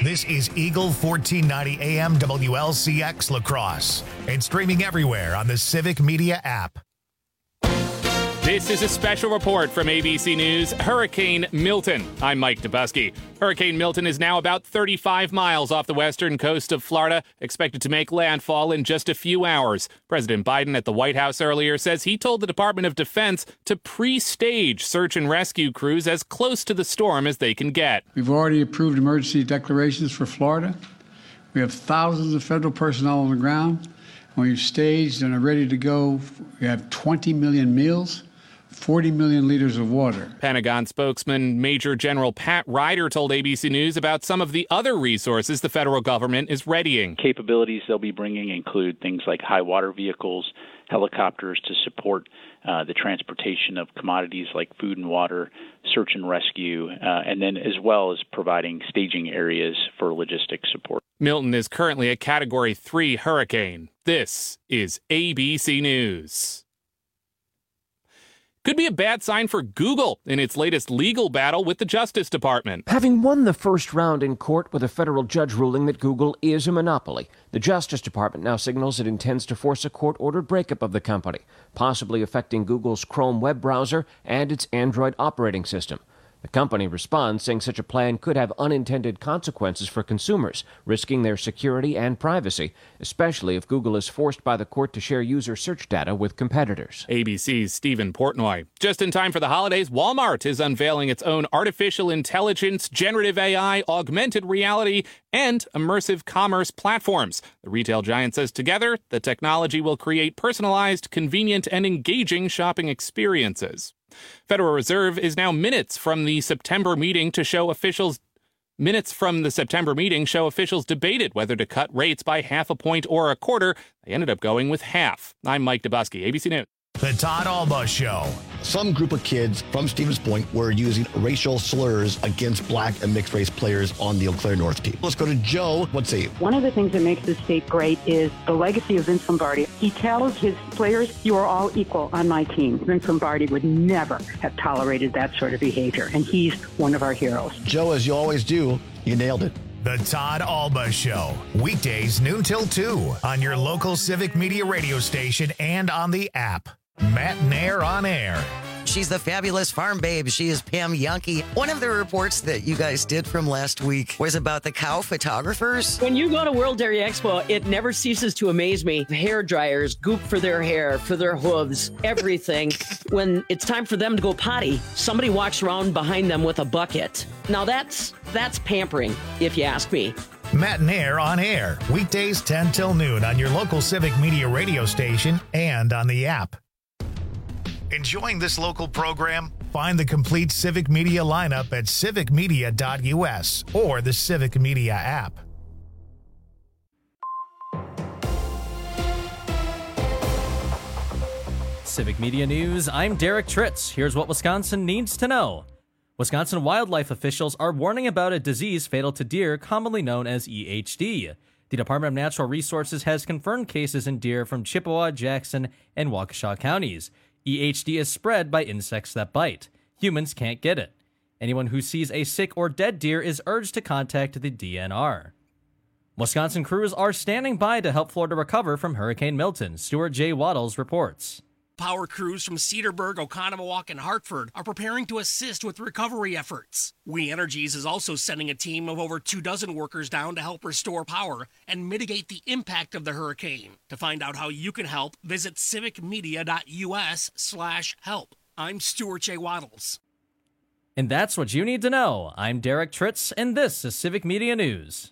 This is Eagle 1490 AM WLCX La Crosse and streaming everywhere on the Civic Media app. This is a special report from ABC News, Hurricane Milton. I'm Mike Dubusky. Hurricane Milton is now about 35 miles off the western coast of Florida, expected to make landfall in just a few hours. President Biden at the White House earlier says he told the Department of Defense to pre-stage search and rescue crews as close to the storm as they can get. We've already approved emergency declarations for Florida. We have thousands of federal personnel on the ground. We've staged and are ready to go. We have 20 million meals. 40 million liters of water. Pentagon spokesman Major General Pat Ryder told ABC News about some of the other resources the federal government is readying. Capabilities they'll be bringing include things like high water vehicles, helicopters to support the transportation of commodities like food and water, search and rescue, and then as well as providing staging areas for logistics support. Milton is currently a Category 3 hurricane. This is ABC News. Could be a bad sign for Google in its latest legal battle with the Justice Department. Having won the first round in court with a federal judge ruling that Google is a monopoly, the Justice Department now signals it intends to force a court-ordered breakup of the company, possibly affecting Google's Chrome web browser and its Android operating system. The company responds, saying such a plan could have unintended consequences for consumers, risking their security and privacy, especially if Google is forced by the court to share user search data with competitors. ABC's Stephen Portnoy. Just in time for the holidays, Walmart is unveiling its own artificial intelligence, generative AI, augmented reality, and immersive commerce platforms. The retail giant says together, the technology will create personalized, convenient, and engaging shopping experiences. Federal Reserve is now minutes from the September meeting show officials debated whether to cut rates by half a point or a quarter. They ended up going with half. I'm Mike Dubusky, ABC News. The Todd Alba Show. Some group of kids from Stevens Point were using racial slurs against black and mixed race players on the Eau Claire North team. Let's go to Joe. Let's see. One of the things that makes this state great is the legacy of Vince Lombardi. He tells his players, you are all equal on my team. Vince Lombardi would never have tolerated that sort of behavior, and he's one of our heroes. Joe, as you always do, you nailed it. The Todd Alba Show. Weekdays noon till 2 on your local Civic Media radio station and on the app. Matt Nair on air. She's the fabulous farm babe. She is Pam Yankee. One of the reports that you guys did from last week was about the cow photographers. When you go to World Dairy Expo, it never ceases to amaze me. Hair dryers, goop for their hair, for their hooves, everything. When it's time for them to go potty, somebody walks around behind them with a bucket. Now that's pampering, if you ask me. Matt Nair on air. Weekdays 10 till noon on your local Civic Media radio station and on the app. Enjoying this local program? Find the complete Civic Media lineup at civicmedia.us or the Civic Media app. Civic Media News, I'm Derek Tritz. Here's what Wisconsin needs to know. Wisconsin wildlife officials are warning about a disease fatal to deer commonly known as EHD. The Department of Natural Resources has confirmed cases in deer from Chippewa, Jackson, and Waukesha counties. EHD is spread by insects that bite. Humans can't get it. Anyone who sees a sick or dead deer is urged to contact the DNR. Wisconsin crews are standing by to help Florida recover from Hurricane Milton. Stuart J. Waddles reports. Power crews from Cedarburg, Oconomowoc, and Hartford are preparing to assist with recovery efforts. We Energies is also sending a team of over 24 workers down to help restore power and mitigate the impact of the hurricane. To find out how you can help, visit civicmedia.us/help. I'm Stuart J. Waddles. And that's what you need to know. I'm Derek Tritz, and this is Civic Media News.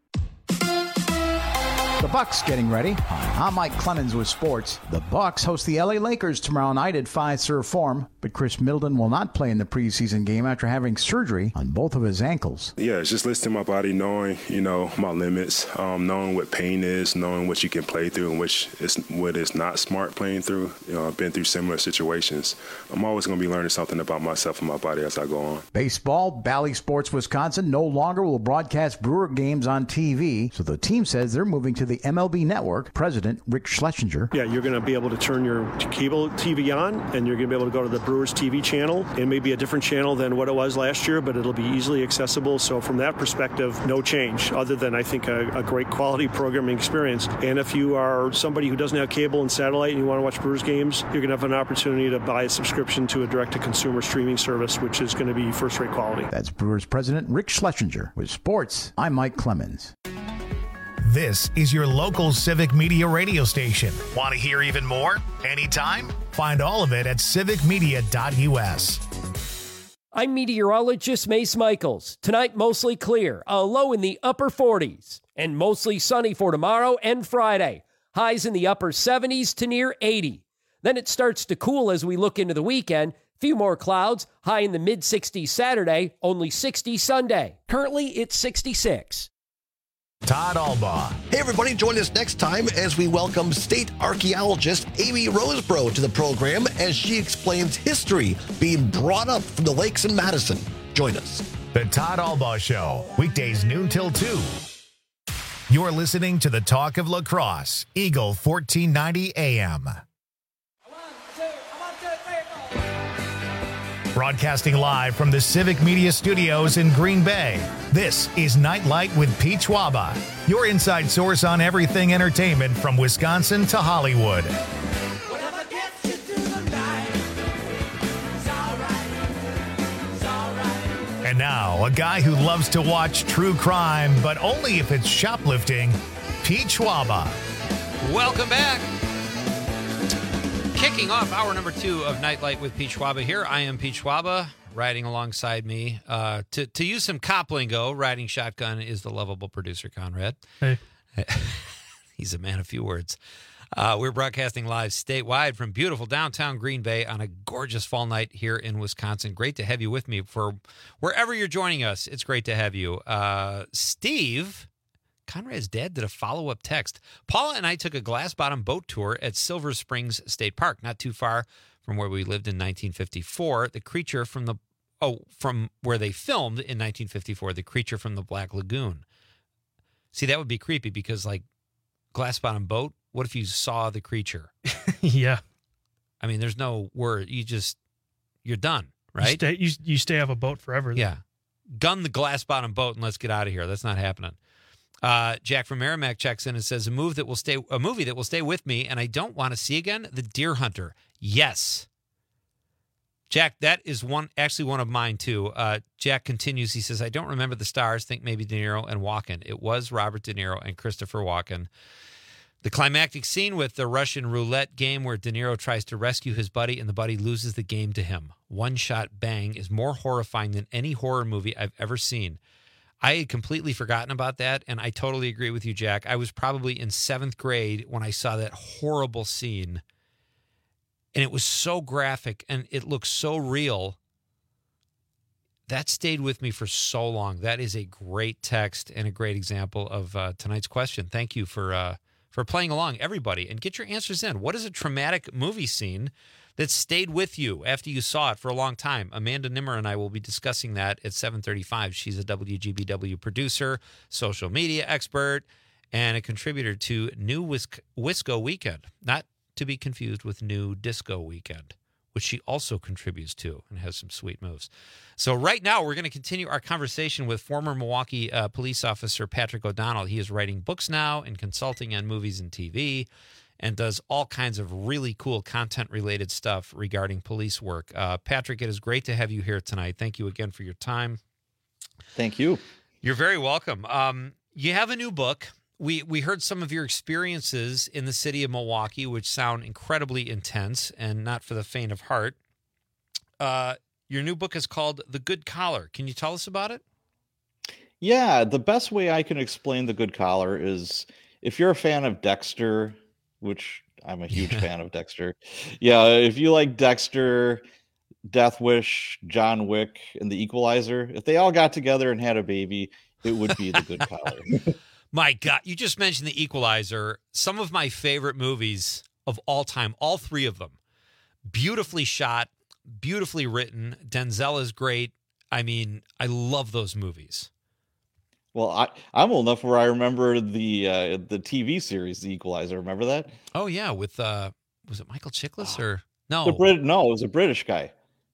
The Bucks getting ready. I'm Mike Clemens with sports. The Bucks host the LA Lakers tomorrow night at Fiserv Forum, but Chris Middleton will not play in the preseason game after having surgery on both of his ankles. Yeah, it's just listening to my body, knowing, my limits, knowing what pain is, knowing what you can play through and what is not smart playing through. I've been through similar situations. I'm always going to be learning something about myself and my body as I go on. Baseball, Bally Sports Wisconsin no longer will broadcast Brewer games on TV, so the team says they're moving to the MLB Network, President Rick Schlesinger. Yeah, you're going to be able to turn your cable TV on, and you're going to be able to go to the Brewers TV channel. It may be a different channel than what it was last year, but it'll be easily accessible. So from that perspective, no change, other than, I think, a great quality programming experience. And if you are somebody who doesn't have cable and satellite and you want to watch Brewers games, you're going to have an opportunity to buy a subscription to a direct-to-consumer streaming service, which is going to be first-rate quality. That's Brewers President Rick Schlesinger. With sports, I'm Mike Clemens. This is your local Civic Media radio station. Want to hear even more? Anytime? Find all of it at civicmedia.us. I'm meteorologist Mace Michaels. Tonight, mostly clear, a low in the upper 40s, and mostly sunny for tomorrow and Friday. Highs in the upper 70s to near 80. Then it starts to cool as we look into the weekend. Few more clouds, high in the mid-60s Saturday, only 60 Sunday. Currently, it's 66. Todd Albaugh. Hey, everybody, join us next time as we welcome state archaeologist Amy Roseborough to the program as she explains history being brought up from the lakes in Madison. Join us. The Todd Albaugh Show, weekdays noon till 2. You're listening to the Talk of La Crosse, Eagle 1490 AM. Broadcasting live from the Civic Media Studios in Green Bay, this is Nightlight with Pete Schwaba, your inside source on everything entertainment from Wisconsin to Hollywood. And now, a guy who loves to watch true crime, but only if it's shoplifting, Pete Schwaba. Welcome back. Kicking off hour number 2 of Nightlight with Pete Schwaba here. I am Pete Schwaba. Riding alongside me, to use some cop lingo, riding shotgun is the lovable producer, Conrad. Hey. He's a man of few words. We're broadcasting live statewide from beautiful downtown Green Bay on a gorgeous fall night here in Wisconsin. Great to have you with me for wherever you're joining us. It's great to have you. Steve, Conrad's dad, did a follow-up text. Paula and I took a glass-bottom boat tour at Silver Springs State Park, not too far from where we lived in 1954. The creature from where they filmed in 1954, the creature from the Black Lagoon. See, that would be creepy because, like, glass-bottom boat, what if you saw the creature? Yeah. I mean, there's no word. You're done, right? You stay off a boat forever. Yeah. Gun the glass-bottom boat and let's get out of here. That's not happening. Jack from Merrimack checks in and says, a movie that will stay with me and I don't want to see again, The Deer Hunter. Yes. Jack, that is one of mine too. Jack continues. He says, I don't remember the stars. Think maybe De Niro and Walken. It was Robert De Niro and Christopher Walken. The climactic scene with the Russian roulette game where De Niro tries to rescue his buddy and the buddy loses the game to him. One shot bang is more horrifying than any horror movie I've ever seen. I had completely forgotten about that, and I totally agree with you, Jack. I was probably in 7th grade when I saw that horrible scene, and it was so graphic, and it looked so real. That stayed with me for so long. That is a great text and a great example of tonight's question. Thank you for playing along, everybody, and get your answers in. What is a traumatic movie scene that stayed with you after you saw it for a long time? Amanda Nimmer and I will be discussing that at 7:35. She's a WGBW producer, social media expert, and a contributor to New Wisco Weekend, not to be confused with New Disco Weekend, which she also contributes to and has some sweet moves. So right now, we're going to continue our conversation with former Milwaukee police officer Patrick O'Donnell. He is writing books now and consulting on movies and TV, and does all kinds of really cool content-related stuff regarding police work. Patrick, it is great to have you here tonight. Thank you again for your time. Thank you. You're very welcome. You have a new book. We heard some of your experiences in the city of Milwaukee, which sound incredibly intense and not for the faint of heart. Your new book is called The Good Collar. Can you tell us about it? Yeah, the best way I can explain The Good Collar is if you're a fan of Dexter, which I'm a huge fan of Dexter. Yeah, if you like Dexter, Death Wish, John Wick, and The Equalizer, if they all got together and had a baby, it would be The Good Collar. My God, you just mentioned The Equalizer. Some of my favorite movies of all time, all 3 of them. Beautifully shot, beautifully written. Denzel is great. I mean, I love those movies. Well, I'm old enough where I remember the TV series, The Equalizer. Remember that? Oh yeah, with was it Michael Chiklis or no? No, it was a British guy.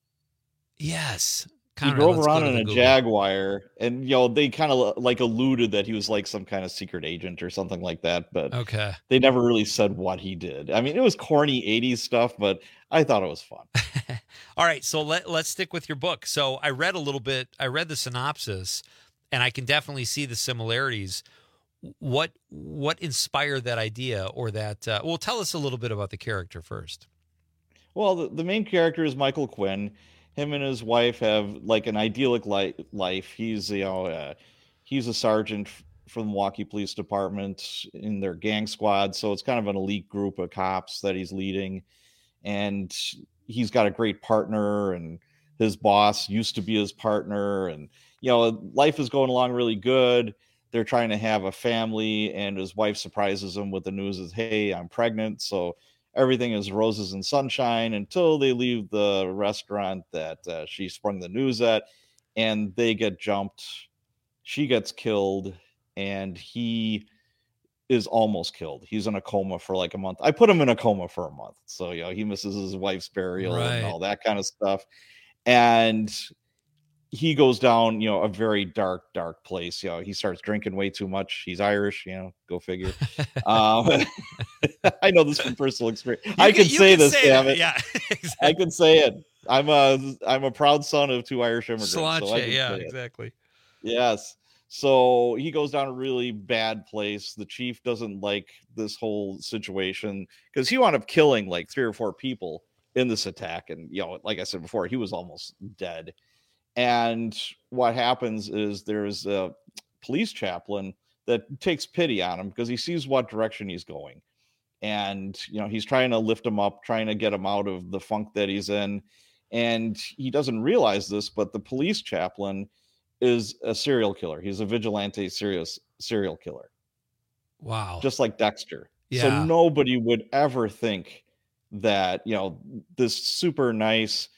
Yes. He drove around in a Jaguar, and they kind of like alluded that he was like some kind of secret agent or something like that, but okay, they never really said what he did. I mean, it was corny 80s stuff, but I thought it was fun. All right, so let's stick with your book. So I read a little bit. I read the synopsis, and I can definitely see the similarities. What inspired that idea, or that? Well, tell us a little bit about the character first. Well, the main character is Michael Quinn. Him and his wife have like an idyllic life. He's he's a sergeant for the Milwaukee Police Department in their gang squad, so it's kind of an elite group of cops that he's leading, and he's got a great partner, and his boss used to be his partner, and life is going along really good. They're trying to have a family, and his wife surprises him with the news is, hey, I'm pregnant. So everything is roses and sunshine until they leave the restaurant that she sprung the news at, and they get jumped. She gets killed, and he is almost killed. He's in a coma for like a month. I put him in a coma for a month. So, he misses his wife's burial and all that kind of stuff. And he goes down, a very dark place. He starts drinking way too much. He's Irish, go figure. I know this from personal experience. I can say this, damn it. Yeah, exactly. I can say it. I'm a proud son of 2 Irish immigrants. Sláinte, yeah, exactly. Yes. So he goes down a really bad place. The chief doesn't like this whole situation because he wound up killing like 3 or 4 people in this attack. And, like I said before, he was almost dead. And what happens is there's a police chaplain that takes pity on him because he sees what direction he's going. And, he's trying to lift him up, trying to get him out of the funk that he's in. And he doesn't realize this, but the police chaplain is a serial killer. He's a vigilante serial killer. Wow. Just like Dexter. Yeah. So nobody would ever think that, this super nice,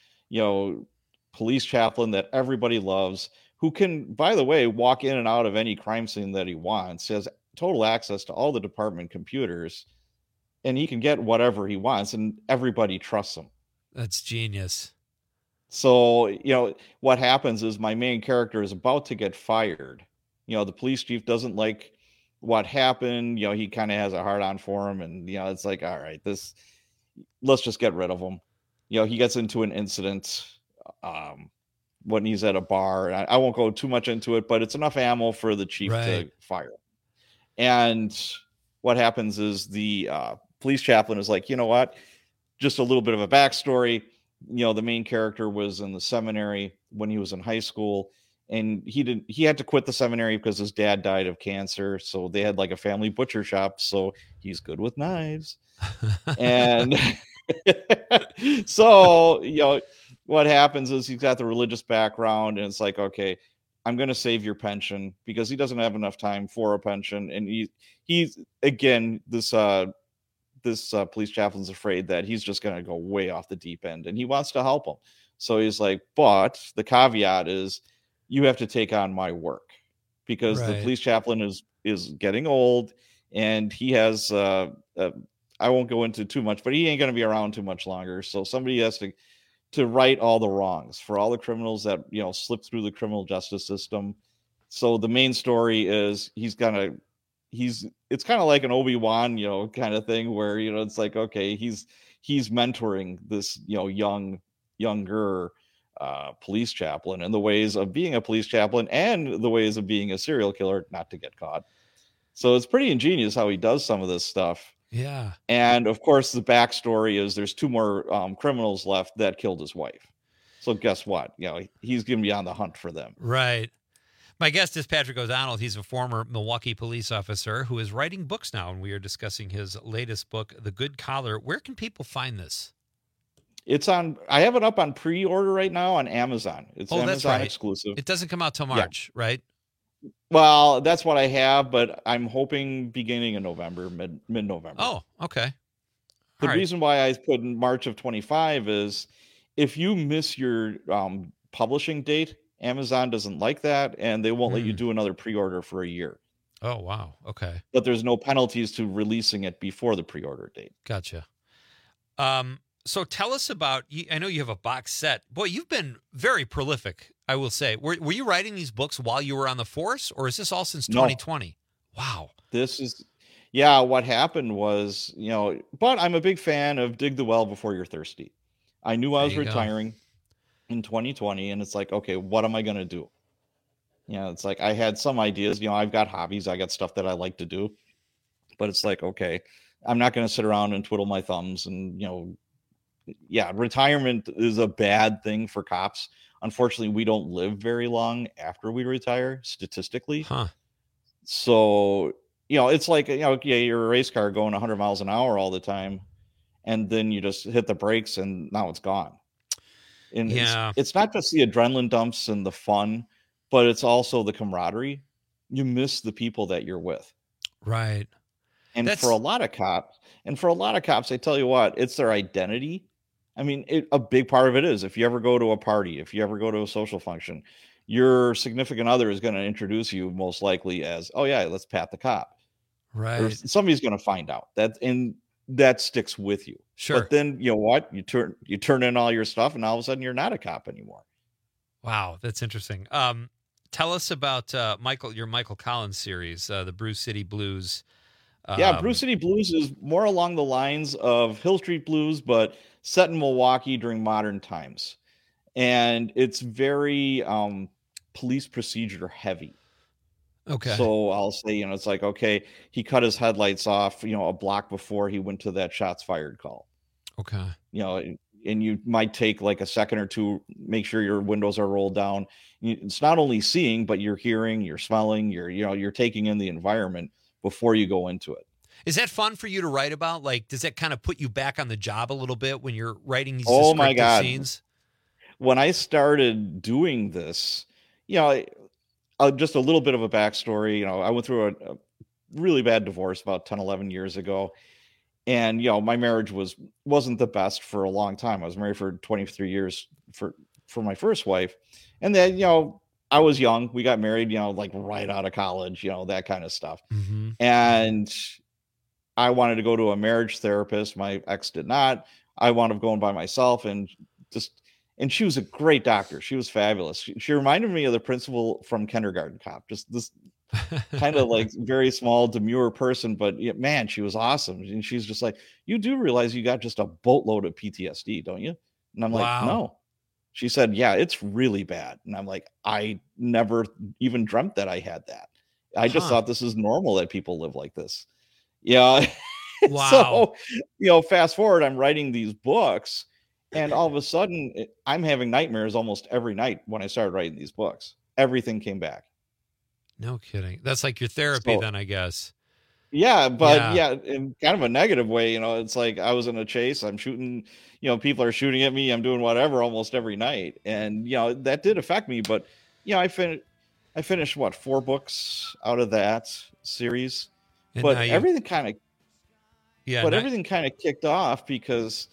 police chaplain that everybody loves, who can, by the way, walk in and out of any crime scene that he wants, he has total access to all the department computers, and he can get whatever he wants, and everybody trusts him. That's genius. So, what happens is my main character is about to get fired. The police chief doesn't like what happened. He kind of has a hard on for him, and, it's like, all right, let's just get rid of him. He gets into an incident when he's at a bar. I won't go too much into it, but it's enough ammo for the chief to fire. And what happens is the police chaplain is like, you know what? Just a little bit of a backstory. The main character was in the seminary when he was in high school, and he had to quit the seminary because his dad died of cancer. So they had like a family butcher shop. So he's good with knives. And so, what happens is he's got the religious background, and it's like, okay, I'm going to save your pension, because he doesn't have enough time for a pension. And he's again, this police chaplain's afraid that he's just going to go way off the deep end, and he wants to help him. So he's like, but the caveat is you have to take on my work, because the police chaplain is getting old, and he has, I won't go into too much, but he ain't going to be around too much longer. So somebody has to right all the wrongs for all the criminals that, slip through the criminal justice system. So the main story is it's kind of like an Obi-Wan, kind of thing where, it's like, okay, he's mentoring this, younger police chaplain in the ways of being a police chaplain and the ways of being a serial killer, not to get caught. So it's pretty ingenious how he does some of this stuff. Yeah. And of course, the backstory is there's 2 more criminals left that killed his wife. So guess what? He's going to be on the hunt for them. Right. My guest is Patrick O'Donnell. He's a former Milwaukee police officer who is writing books now, and we are discussing his latest book, The Good Collar. Where can people find this? I have it up on pre-order right now on Amazon. It's Amazon that's right. exclusive. It doesn't come out till March, right? Well, that's what I have, but I'm hoping beginning of November, mid-November. Oh, okay. The reason why I put in March of 25 is if you miss your publishing date Amazon doesn't like that, and they won't let you do another pre-order for a year. Oh, wow. Okay. But there's no penalties to releasing it before the pre-order date. Gotcha. So tell us about, I know you have a box set. Boy, you've been very prolific, I will say. Were you writing these books while you were on the force, or is this all since 2020? Wow. This is, what happened was, but I'm a big fan of dig the well before you're thirsty. I knew I was retiring in 2020, and it's like, okay, what am I going to do? It's like I had some ideas. I've got hobbies. I got stuff that I like to do. But it's like, okay, I'm not going to sit around and twiddle my thumbs. And, retirement is a bad thing for cops. Unfortunately, we don't live very long after we retire, statistically. So, it's like, you're a race car going 100 miles an hour all the time. And then you just hit the brakes and now it's gone. And it's not just the adrenaline dumps and the fun, but it's also the camaraderie. You miss the people that you're with. Right. And for a lot of cops, I tell you what, it's their identity. I mean, a big part of it is if you ever go to a party, if you ever go to a social function, your significant other is going to introduce you most likely as, oh yeah, let's pat the cop. Right. Or somebody's going to find out that sticks with you. Sure. But then you know what? You turn in all your stuff and all of a sudden you're not a cop anymore. Wow, that's interesting. Tell us about your Michael Collins series, the Brew City Blues. Brew City Blues is more along the lines of Hill Street Blues, but set in Milwaukee during modern times. And it's very police procedure heavy. Okay. So I'll say, it's like, okay, he cut his headlights off, a block before he went to that shots fired call. Okay. And you might take like a second or two, make sure your windows are rolled down. It's not only seeing, but you're hearing, you're smelling, you're taking in the environment before you go into it. Is that fun for you to write about? Like, does that kind of put you back on the job a little bit when you're writing these descriptive scenes? When I started doing this, just a little bit of a backstory. I went through a really bad divorce about 10, 11 years ago. And, my marriage wasn't the best for a long time. I was married for 23 years for my first wife. And then, I was young. We got married, like right out of college, that kind of stuff. Mm-hmm. And I wanted to go to a marriage therapist. My ex did not. I wound up going by myself and she was a great doctor. She was fabulous. She reminded me of the principal from Kindergarten Cop, just this kind of like very small, demure person, but man, she was awesome. And she's just like, you do realize you got just a boatload of PTSD, don't you? And I'm like, no. She said, yeah, it's really bad. And I'm like, I never even dreamt that I had that. I just thought this is normal that people live like this. Yeah. Wow. So, fast forward, I'm writing these books and all of a sudden I'm having nightmares almost every night when I started writing these books. Everything came back. No kidding. That's like your therapy then, I guess. Yeah, but in kind of a negative way, it's like I was in a chase. I'm shooting, people are shooting at me. I'm doing whatever almost every night. And, that did affect me. But, I finished 4 books out of that series. And but everything kind of, everything kind of kicked off because,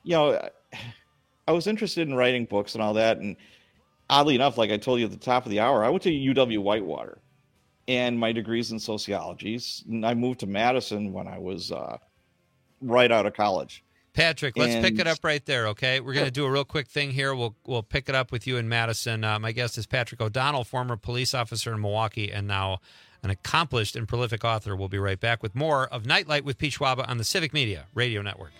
I was interested in writing books and all that. And oddly enough, like I told you at the top of the hour, I went to UW Whitewater. And my degree's in sociology. And I moved to Madison when I was right out of college. Patrick, let's pick it up right there, okay? We're going to do a real quick thing here. We'll pick it up with you in Madison. My guest is Patrick O'Donnell, former police officer in Milwaukee, and now an accomplished and prolific author. We'll be right back with more of Nightlight with Pete Schwaba on the Civic Media Radio Network.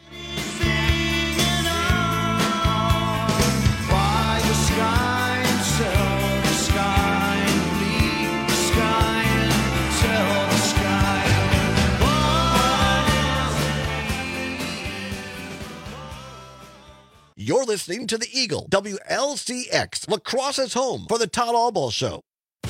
You're listening to The Eagle, WLCX, La Crosse's home for the Todd Albaugh Show.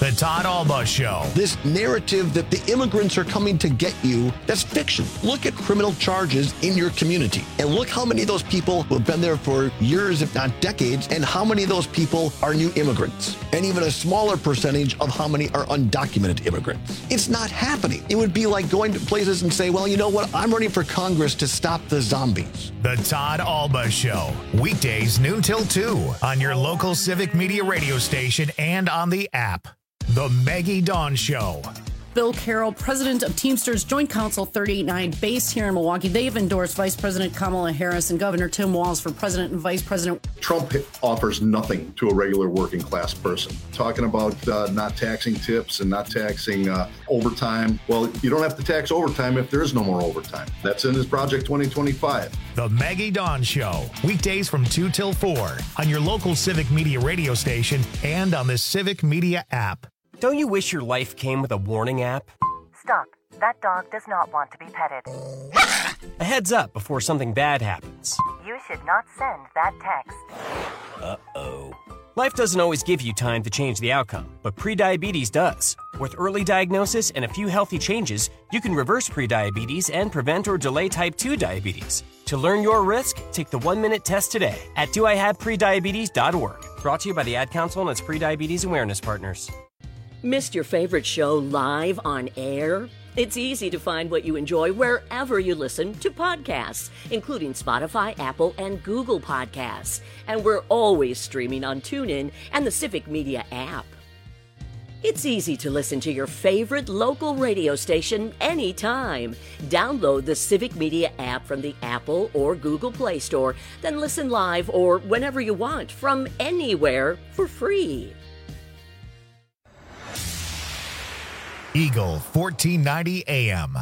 The Todd Alba Show. This narrative that the immigrants are coming to get you, that's fiction. Look at criminal charges in your community and look how many of those people who have been there for years, if not decades, and how many of those people are new immigrants, and even a smaller percentage of how many are undocumented immigrants. It's not happening. It would be like going to places and say, well, you know what? I'm running for Congress to stop the zombies. The Todd Alba Show. Weekdays noon till 2 on your local Civic Media radio station and on the app. The Maggie Dawn Show. Bill Carroll, president of Teamsters Joint Council 389, based here in Milwaukee. They've endorsed Vice President Kamala Harris and Governor Tim Walz for president and vice president. Trump offers nothing to a regular working class person. Talking about not taxing tips and not taxing overtime. Well, you don't have to tax overtime if there is no more overtime. That's in his Project 2025. The Maggie Dawn Show. Weekdays from 2 till 4 on your local Civic Media radio station and on the Civic Media app. Don't you wish your life came with a warning app? Stop. That dog does not want to be petted. A heads up before something bad happens. You should not send that text. Uh-oh. Life doesn't always give you time to change the outcome, but prediabetes does. With early diagnosis and a few healthy changes, you can reverse prediabetes and prevent or delay type 2 diabetes. To learn your risk, take the 1-minute test today at doihaveprediabetes.org. Brought to you by the Ad Council and its prediabetes awareness partners. Missed your favorite show live on air? It's easy to find what you enjoy wherever you listen to podcasts, including Spotify, Apple, and Google Podcasts. And we're always streaming on TuneIn and the Civic Media app. It's easy to listen to your favorite local radio station anytime. Download the Civic Media app from the Apple or Google Play Store, then listen live or whenever you want from anywhere for free. Eagle 1490 AM.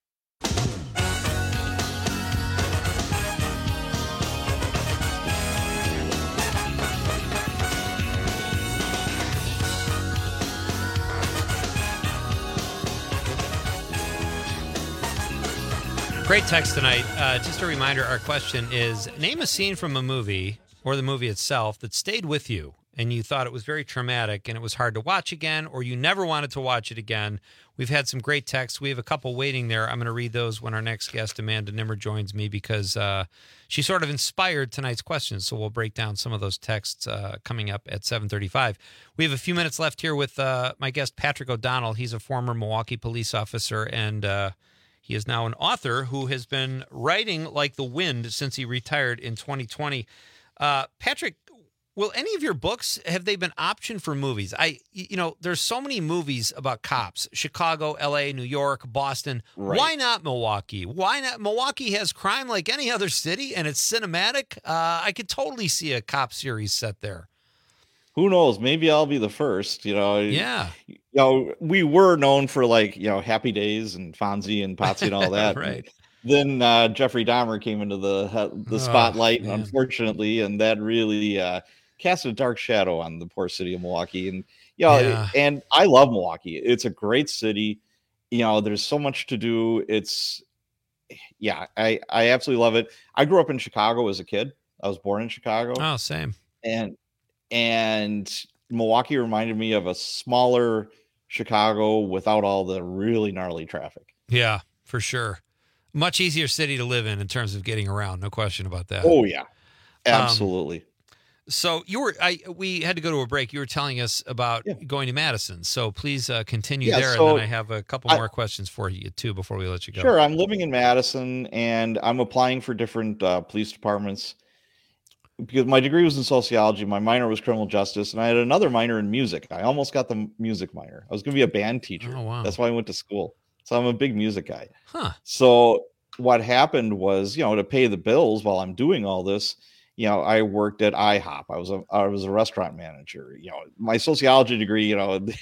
Great text tonight. Just a reminder, our question is, name a scene from a movie or the movie itself that stayed with you and you thought it was very traumatic and it was hard to watch again, or you never wanted to watch it again. We've had some great texts. We have a couple waiting there. I'm going to read those when our next guest, Amanda Nimmer, joins me, because she sort of inspired tonight's questions. So we'll break down some of those texts coming up at 7:35. We have a few minutes left here with my guest, Patrick O'Donnell. He's a former Milwaukee police officer, and he is now an author who has been writing like the wind since he retired in 2020. Patrick, will any of your books, have they been optioned for movies? There's so many movies about cops: Chicago, LA, New York, Boston. Right. Why not Milwaukee? Why not? Milwaukee has crime like any other city, and it's cinematic. I could totally see a cop series set there. Who knows? Maybe I'll be the first, Yeah. We were known for Happy Days and Fonzie and Potsy and all that. Right. Then Jeffrey Dahmer came into the spotlight, unfortunately, and that really cast a dark shadow on the poor city of Milwaukee. And and I love Milwaukee. It's a great city. There's so much to do. I absolutely love it. I grew up in Chicago as a kid. I was born in Chicago. Oh, same. And Milwaukee reminded me of a smaller Chicago without all the really gnarly traffic. Yeah, for sure. Much easier city to live in terms of getting around. No question about that. Oh yeah, absolutely. So we had to go to a break. You were telling us about going to Madison. So please continue there. And then I have a couple more questions for you too before we let you go. Sure. I'm living in Madison and I'm applying for different police departments because my degree was in sociology. My minor was criminal justice, and I had another minor in music. I almost got the music minor. I was going to be a band teacher. Oh, wow. That's why I went to school. So I'm a big music guy. Huh. So what happened was, to pay the bills while I'm doing all this, I worked at IHOP. I was a restaurant manager. My sociology degree,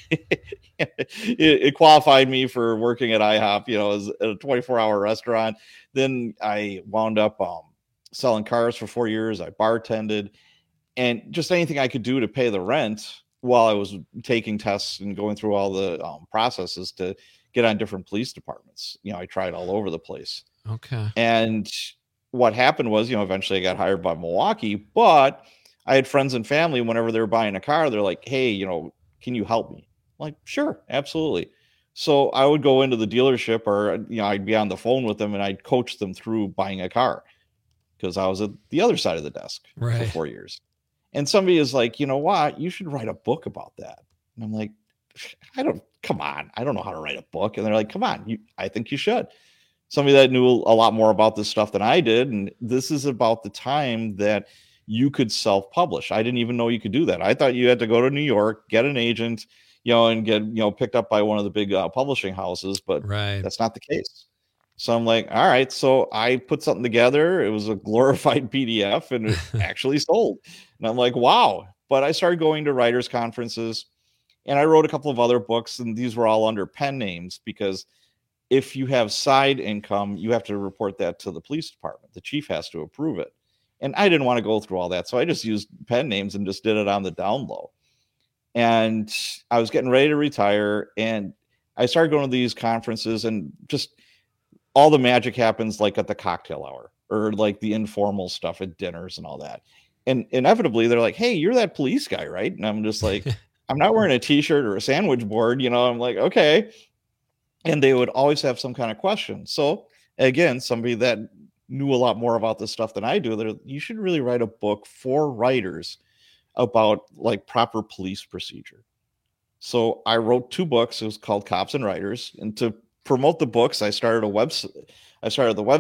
it qualified me for working at IHOP, as a 24-hour restaurant. Then I wound up selling cars for 4 years. I bartended, and just anything I could do to pay the rent while I was taking tests and going through all the processes to get on different police departments. I tried all over the place. Okay. And what happened was, eventually I got hired by Milwaukee, but I had friends and family, whenever they were buying a car, they're like, hey, can you help me? like, sure, absolutely. So I would go into the dealership, or I'd be on the phone with them and I'd coach them through buying a car because I was at the other side of the desk for 4 years. And somebody is like, you know what? You should write a book about that. And I'm like, come on. I don't know how to write a book. And they're like, come on, I think you should. Somebody that knew a lot more about this stuff than I did. And this is about the time that you could self-publish. I didn't even know you could do that. I thought you had to go to New York, get an agent, and get, picked up by one of the big publishing houses, but that's not the case. So I'm like, all right. So I put something together. It was a glorified PDF and it actually sold. And I'm like, wow. But I started going to writers' conferences and I wrote a couple of other books, and these were all under pen names because if you have side income, you have to report that to the police department. The chief has to approve it. And I didn't want to go through all that. So I just used pen names and just did it on the down low. And I was getting ready to retire, and I started going to these conferences, and just all the magic happens like at the cocktail hour or like the informal stuff at dinners and all that. And inevitably they're like, hey, you're that police guy, right? And I'm just like, I'm not wearing a t-shirt or a sandwich board, I'm like, okay. And they would always have some kind of question. So again, somebody that knew a lot more about this stuff than I do, you should really write a book for writers about like proper police procedure. So I wrote 2 books. It was called Cops and Writers. And to promote the books, I started the website. I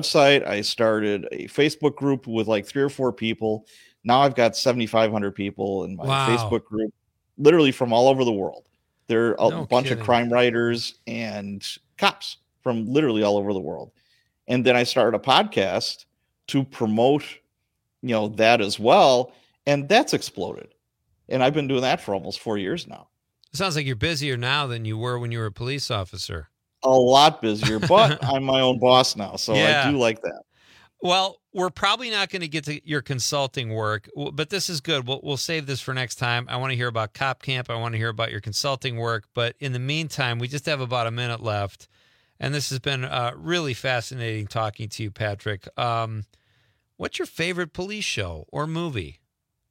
started a Facebook group with like 3 or 4 people. Now I've got 7,500 people in my Facebook group, literally from all over the world. There are a bunch of crime writers and cops from literally all over the world. And then I started a podcast to promote, that as well. And that's exploded. And I've been doing that for almost 4 years now. It sounds like you're busier now than you were when you were a police officer. A lot busier, but I'm my own boss now. So I do like that. Well, we're probably not going to get to your consulting work, but this is good. We'll save this for next time. I want to hear about Cop Camp. I want to hear about your consulting work. But in the meantime, we just have about a minute left. And this has been really fascinating talking to you, Patrick. What's your favorite police show or movie?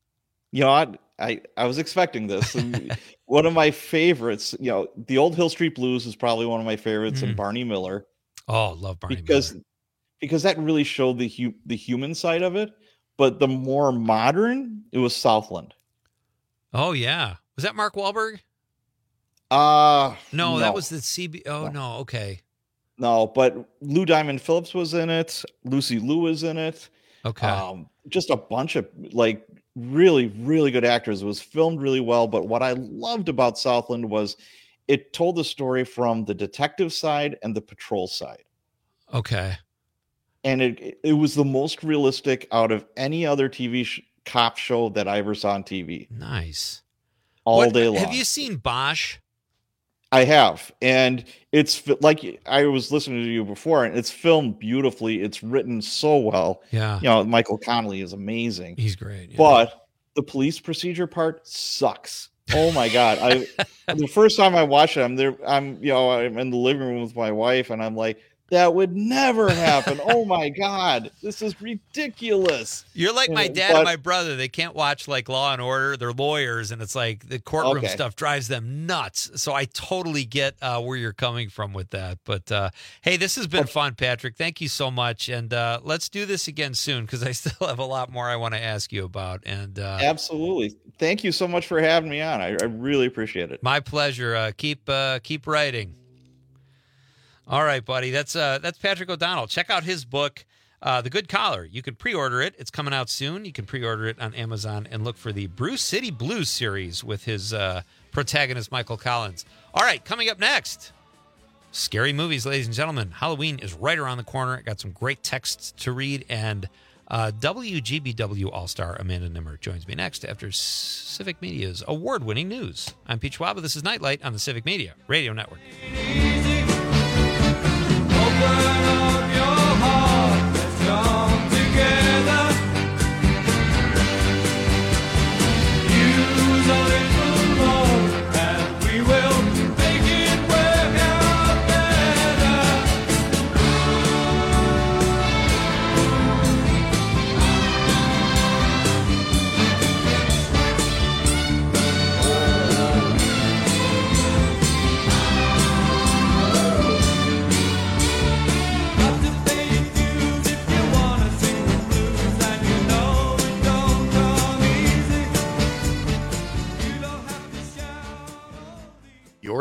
I was expecting this. And one of my favorites, the old Hill Street Blues is probably one of my favorites, and Barney Miller. Oh, love Barney Miller. Because that really showed the human side of it. But the more modern, it was Southland. Oh, yeah. Was that Mark Wahlberg? No, that was the CB. Oh, no. Okay. No, but Lou Diamond Phillips was in it. Lucy Liu was in it. Okay. Just a bunch of like really, really good actors. It was filmed really well. But what I loved about Southland was it told the story from the detective side and the patrol side. Okay. And it was the most realistic out of any other TV cop show that I ever saw on TV. Nice. All day long. Have you seen Bosch? I have. And it's like I was listening to you before, and it's filmed beautifully. It's written so well. Yeah. Michael Connelly is amazing. He's great. Yeah. But the police procedure part sucks. Oh my God. The first time I watched it, I'm in the living room with my wife, and I'm like, that would never happen. Oh my God, this is ridiculous. You're like my dad and my brother. They can't watch like Law and Order. They're lawyers, and it's like the courtroom stuff drives them nuts. So I totally get where you're coming from with that. But hey, this has been fun, Patrick. Thank you so much. And let's do this again soon, because I still have a lot more I want to ask you about. And absolutely. Thank you so much for having me on. I really appreciate it. My pleasure. Keep writing. All right, buddy. That's Patrick O'Donnell. Check out his book, The Good Collar. You can pre-order it. It's coming out soon. You can pre-order it on Amazon and look for the Bruce City Blues series with his protagonist, Michael Collins. All right, coming up next, scary movies, ladies and gentlemen. Halloween is right around the corner. I got some great texts to read, and WGBW All-Star Amanda Nimmer joins me next after Civic Media's award-winning news. I'm Pete Schwab. This is Nightlight on the Civic Media Radio Network. Open up your heart, let's come together. Use a little love, and we will make it work out better.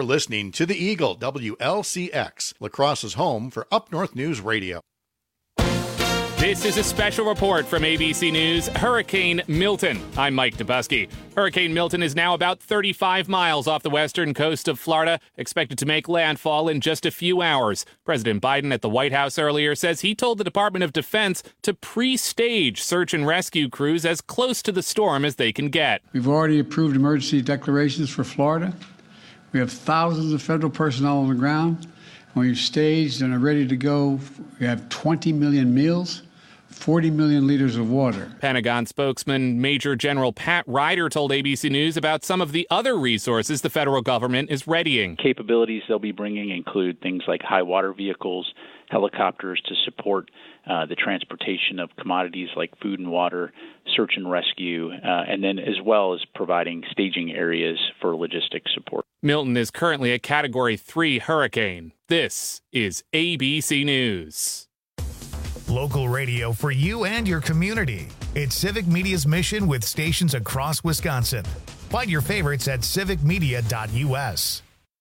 listening to the Eagle, WLCX, La Crosse's home for Up North News Radio. This is a special report from ABC News, Hurricane Milton. I'm Mike Dubusky. Hurricane Milton is now about 35 miles off the western coast of Florida, expected to make landfall in just a few hours. President Biden at the White House earlier says he told the Department of Defense to pre-stage search and rescue crews as close to the storm as they can get. We've already approved emergency declarations for Florida. We have thousands of federal personnel on the ground, and we've staged and are ready to go. We have 20 million meals, 40 million liters of water. Pentagon spokesman Major General Pat Ryder told ABC News about some of the other resources the federal government is readying. Capabilities they'll be bringing include things like high water vehicles, helicopters to support the transportation of commodities like food and water, search and rescue, and then as well as providing staging areas for logistics support. Milton is currently a Category 3 hurricane. This is ABC News. Local radio for you and your community. It's Civic Media's mission with stations across Wisconsin. Find your favorites at civicmedia.us.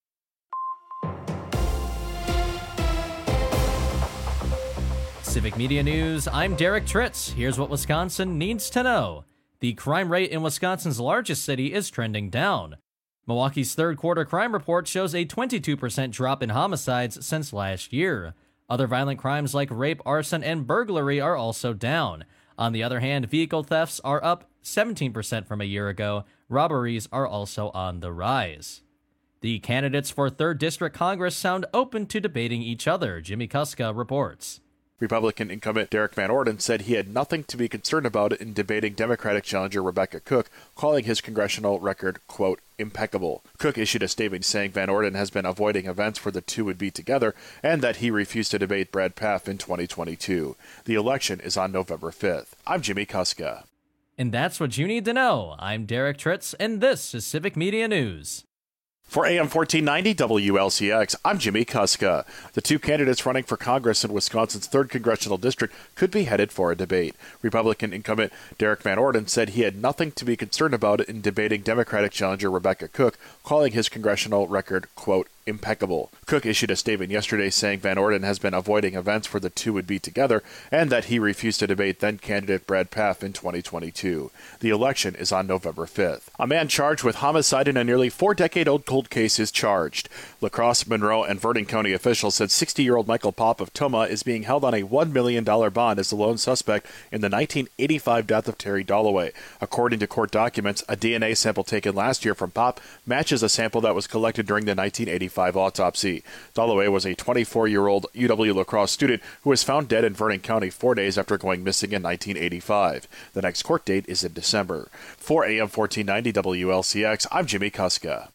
Civic Media News, I'm Derek Tritz. Here's what Wisconsin needs to know. The crime rate in Wisconsin's largest city is trending down. Milwaukee's third quarter crime report shows a 22% drop in homicides since last year. Other violent crimes like rape, arson, and burglary are also down. On the other hand, vehicle thefts are up 17% from a year ago. Robberies are also on the rise. The candidates for 3rd District Congress sound open to debating each other, Jimmy Kuska reports. Republican incumbent Derek Van Orden said he had nothing to be concerned about in debating Democratic challenger Rebecca Cook, calling his congressional record, quote, impeccable. Cook issued a statement saying Van Orden has been avoiding events where the two would be together and that he refused to debate Brad Pfaff in 2022. The election is on November 5th. I'm Jimmy Kuska. And that's what you need to know. I'm Derek Tritz, and this is Civic Media News. For AM 1490 WLCX, I'm Jimmy Kuska. The two candidates running for Congress in Wisconsin's 3rd Congressional District could be headed for a debate. Republican incumbent Derek Van Orden said he had nothing to be concerned about in debating Democratic challenger Rebecca Cook, calling his congressional record, quote, impeccable. Cook issued a statement yesterday saying Van Orden has been avoiding events where the two would be together and that he refused to debate then-candidate Brad Pfaff in 2022. The election is on November 5th. A man charged with homicide in a nearly 4-decade-old cold case is charged. La Crosse, Monroe, and Vernon County officials said 60-year-old Michael Popp of Tomah is being held on a $1 million bond as the lone suspect in the 1985 death of Terry Dalloway. According to court documents, a DNA sample taken last year from Popp matches a sample that was collected during the 1985 autopsy. Dalloway was a 24-year-old UW La Crosse student who was found dead in Vernon County 4 days after going missing in 1985. The next court date is in December. For AM 1490 WLCX, I'm Jimmy Kuska.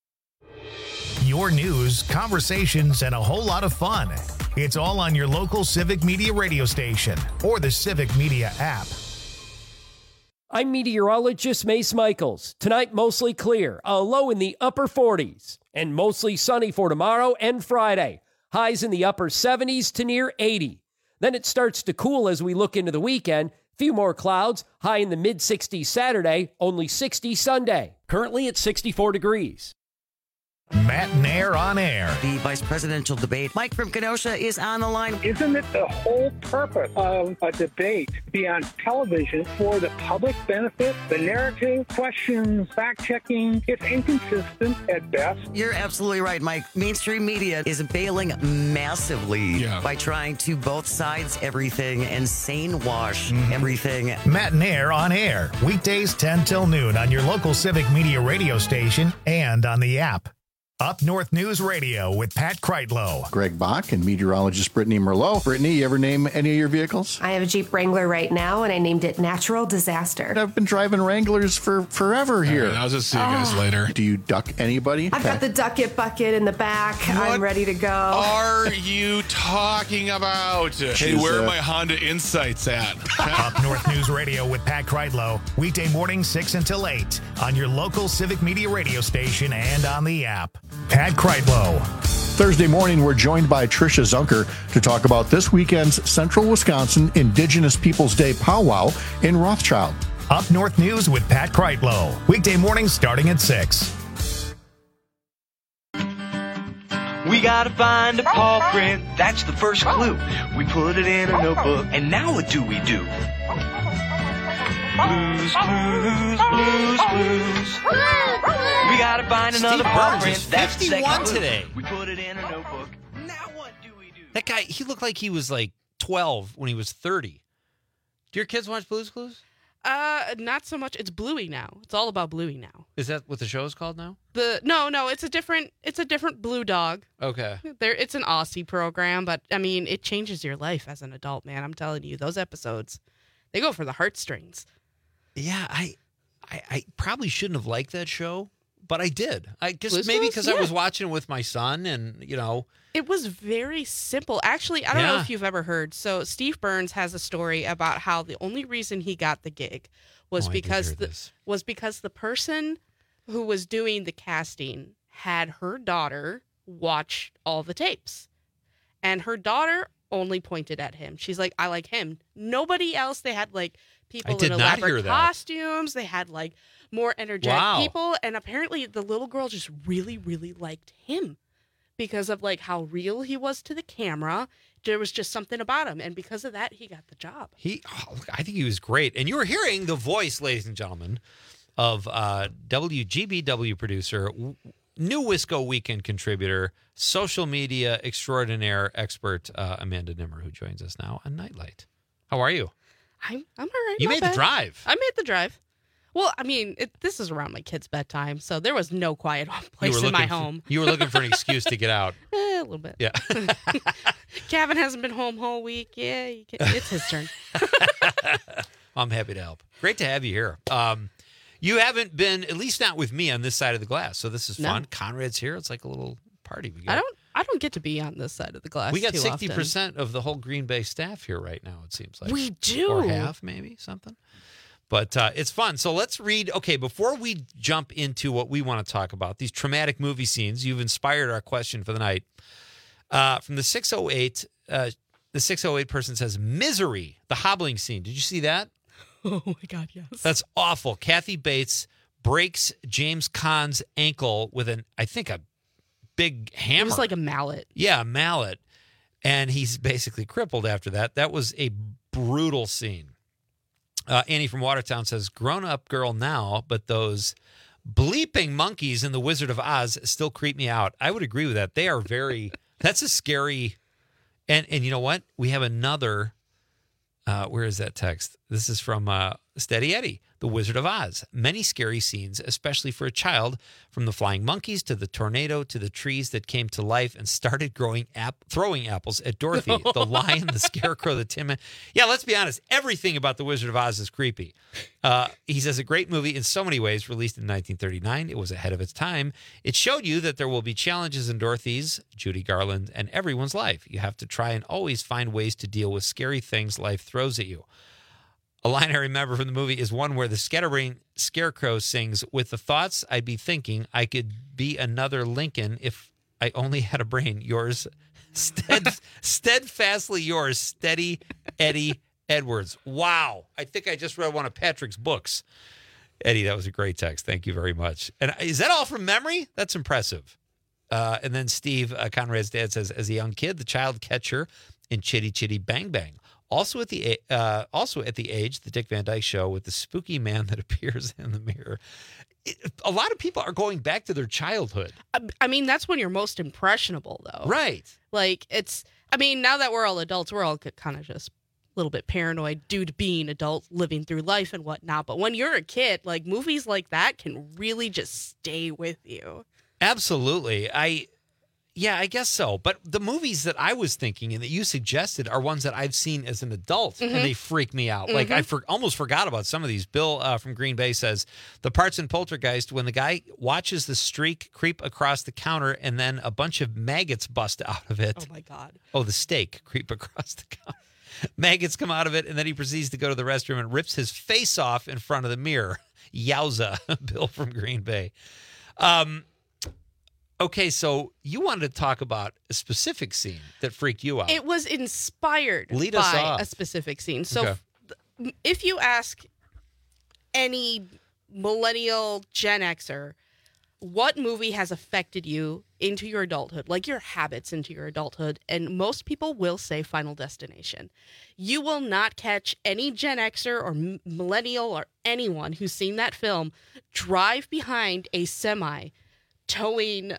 Your news, conversations, and a whole lot of fun. It's all on your local Civic Media radio station or the Civic Media app. I'm meteorologist Mace Michaels. Tonight, mostly clear, a low in the upper 40s, and mostly sunny for tomorrow and Friday. Highs in the upper 70s to near 80. Then it starts to cool as we look into the weekend. Few more clouds, high in the mid-60s Saturday, only 60 Sunday. Currently at 64 degrees. Matt Nair on air. The vice presidential debate. Mike from Kenosha is on the line. Isn't it the whole purpose of a debate to be on television for the public benefit? The narrative, questions, fact-checking, it's inconsistent at best. You're absolutely right, Mike. Mainstream media is bailing massively by trying to both sides everything and sane wash everything. Matt Nair on air. Weekdays 10 till noon on your local Civic Media radio station and on the app. Up North News Radio with Pat Kreitlow. Greg Bach and meteorologist Brittany Merlot. Brittany, you ever name any of your vehicles? I have a Jeep Wrangler right now, and I named it Natural Disaster. I've been driving Wranglers for forever here. Right, I'll just see you guys later. Do you duck anybody? I've got the Duck It bucket in the back. I'm ready to go. Are you talking about? Hey, where are my Honda Insights at? Up North News Radio with Pat Kreitlow. Weekday morning 6 until 8 on your local Civic Media radio station and on the app. Pat Kreitlow. Thursday morning, we're joined by Tricia Zunker to talk about this weekend's Central Wisconsin Indigenous Peoples Day powwow in Rothschild. Up North News with Pat Kreitlow. Weekday morning starting at 6. We gotta find a paw print, that's the first clue. We put it in a notebook, and now what do we do? Blues, clues, blues, clues. We gotta find another paw Burns print, is that's the second 51 clue. today. We put it in a notebook. That guy, he looked like he was like 12 when he was 30. Do your kids watch Blue's Clues? Not so much. It's Bluey now. It's all about Bluey now. Is that what the show is called now? No, it's a different blue dog. Okay. It's an Aussie program, but I mean, it changes your life as an adult, man. I'm telling you, those episodes, they go for the heartstrings. Yeah, I probably shouldn't have liked that show, but I did. I guess Blue's maybe Clues? because Yeah. I was watching it with my son, and It was very simple. Actually, I don't know Yeah. if you've ever heard. So Steve Burns has a story about how the only reason he got the gig was I did because hear this. the person who was doing the casting had her daughter watch all the tapes. And her daughter only pointed at him. She's like, I like him. Nobody else. They had like people did in not hear elaborate that. costumes. They had like more energetic Wow. people. And apparently the little girl just really, really liked him because of like how real he was to the camera. There was just something about him. And because of that, he got the job. I think he was great. And you were hearing the voice, ladies and gentlemen, of WGBW producer, new Wisco Weekend contributor, social media extraordinaire expert, Amanda Nimmer, who joins us now on Nightlight. How are you? I'm all right. You not made the bad. drive. I made the drive. Well, I mean, this is around my kid's bedtime, so there was no quiet place in my home. You were looking for an excuse to get out. A little bit. Yeah. Kevin hasn't been home all week. Yeah, it's his turn. I'm happy to help. Great to have you here. You haven't been, at least not with me, on this side of the glass, so this is No. fun. Conrad's here. It's like a little party. I don't get to be on this side of the glass. We got too 60% of the whole Green Bay staff here right now, it seems like. We do. Or half, maybe, something. But it's fun. So let's read. Okay, before we jump into what we want to talk about, these traumatic movie scenes, you've inspired our question for the night. From the 608, the 608 person says, Misery, the hobbling scene. Did you see that? Oh, my God, yes. That's awful. Kathy Bates breaks James Caan's ankle with I think a big hammer. It was like a mallet. Yeah, a mallet. And he's basically crippled after that. That was a brutal scene. Annie from Watertown says, grown-up girl now, but those bleeping monkeys in The Wizard of Oz still creep me out. I would agree with that. They are very, that's a scary, and you know what? We have another, where is that text? This is from Steady Eddie, The Wizard of Oz. Many scary scenes, especially for a child, from the flying monkeys to the tornado to the trees that came to life and started throwing apples at Dorothy, the lion, the scarecrow, the Tin Man. Yeah, let's be honest. Everything about The Wizard of Oz is creepy. He says, a great movie in so many ways, released in 1939. It was ahead of its time. It showed you that there will be challenges in Dorothy's, Judy Garland, and everyone's life. You have to try and always find ways to deal with scary things life throws at you. A line I remember from the movie is one where the scatterbrain scarecrow sings, with the thoughts I'd be thinking, I could be another Lincoln if I only had a brain. Yours, steadfastly yours, Steady Eddie Edwards. Wow. I think I just read one of Patrick's books. Eddie, that was a great text. Thank you very much. And is that all from memory? That's impressive. And then Steve, Conrad's dad, says, as a young kid, the child catcher in Chitty Chitty Bang Bang. Also at the age, the Dick Van Dyke Show with the spooky man that appears in the mirror. A lot of people are going back to their childhood. I mean, that's when you're most impressionable, though. Right. Like, now that we're all adults, we're all kind of just a little bit paranoid due to being adults, living through life and whatnot. But when you're a kid, like, movies like that can really just stay with you. Absolutely. Yeah, I guess so. But the movies that I was thinking and that you suggested are ones that I've seen as an adult, and they freak me out. Like, I almost forgot about some of these. Bill from Green Bay says, the parts in Poltergeist, when the guy watches the streak creep across the counter and then a bunch of maggots bust out of it. Oh, my God. Oh, the steak creep across the counter. Maggots come out of it, and then he proceeds to go to the restroom and rips his face off in front of the mirror. Yowza, Bill from Green Bay. Okay, so you wanted to talk about a specific scene that freaked you out. It was inspired Lead us by off. a specific scene. So Okay. if you ask any millennial Gen Xer, what movie has affected you into your adulthood, like your habits into your adulthood, and most people will say Final Destination. You will not catch any Gen Xer or millennial or anyone who's seen that film drive behind a semi towing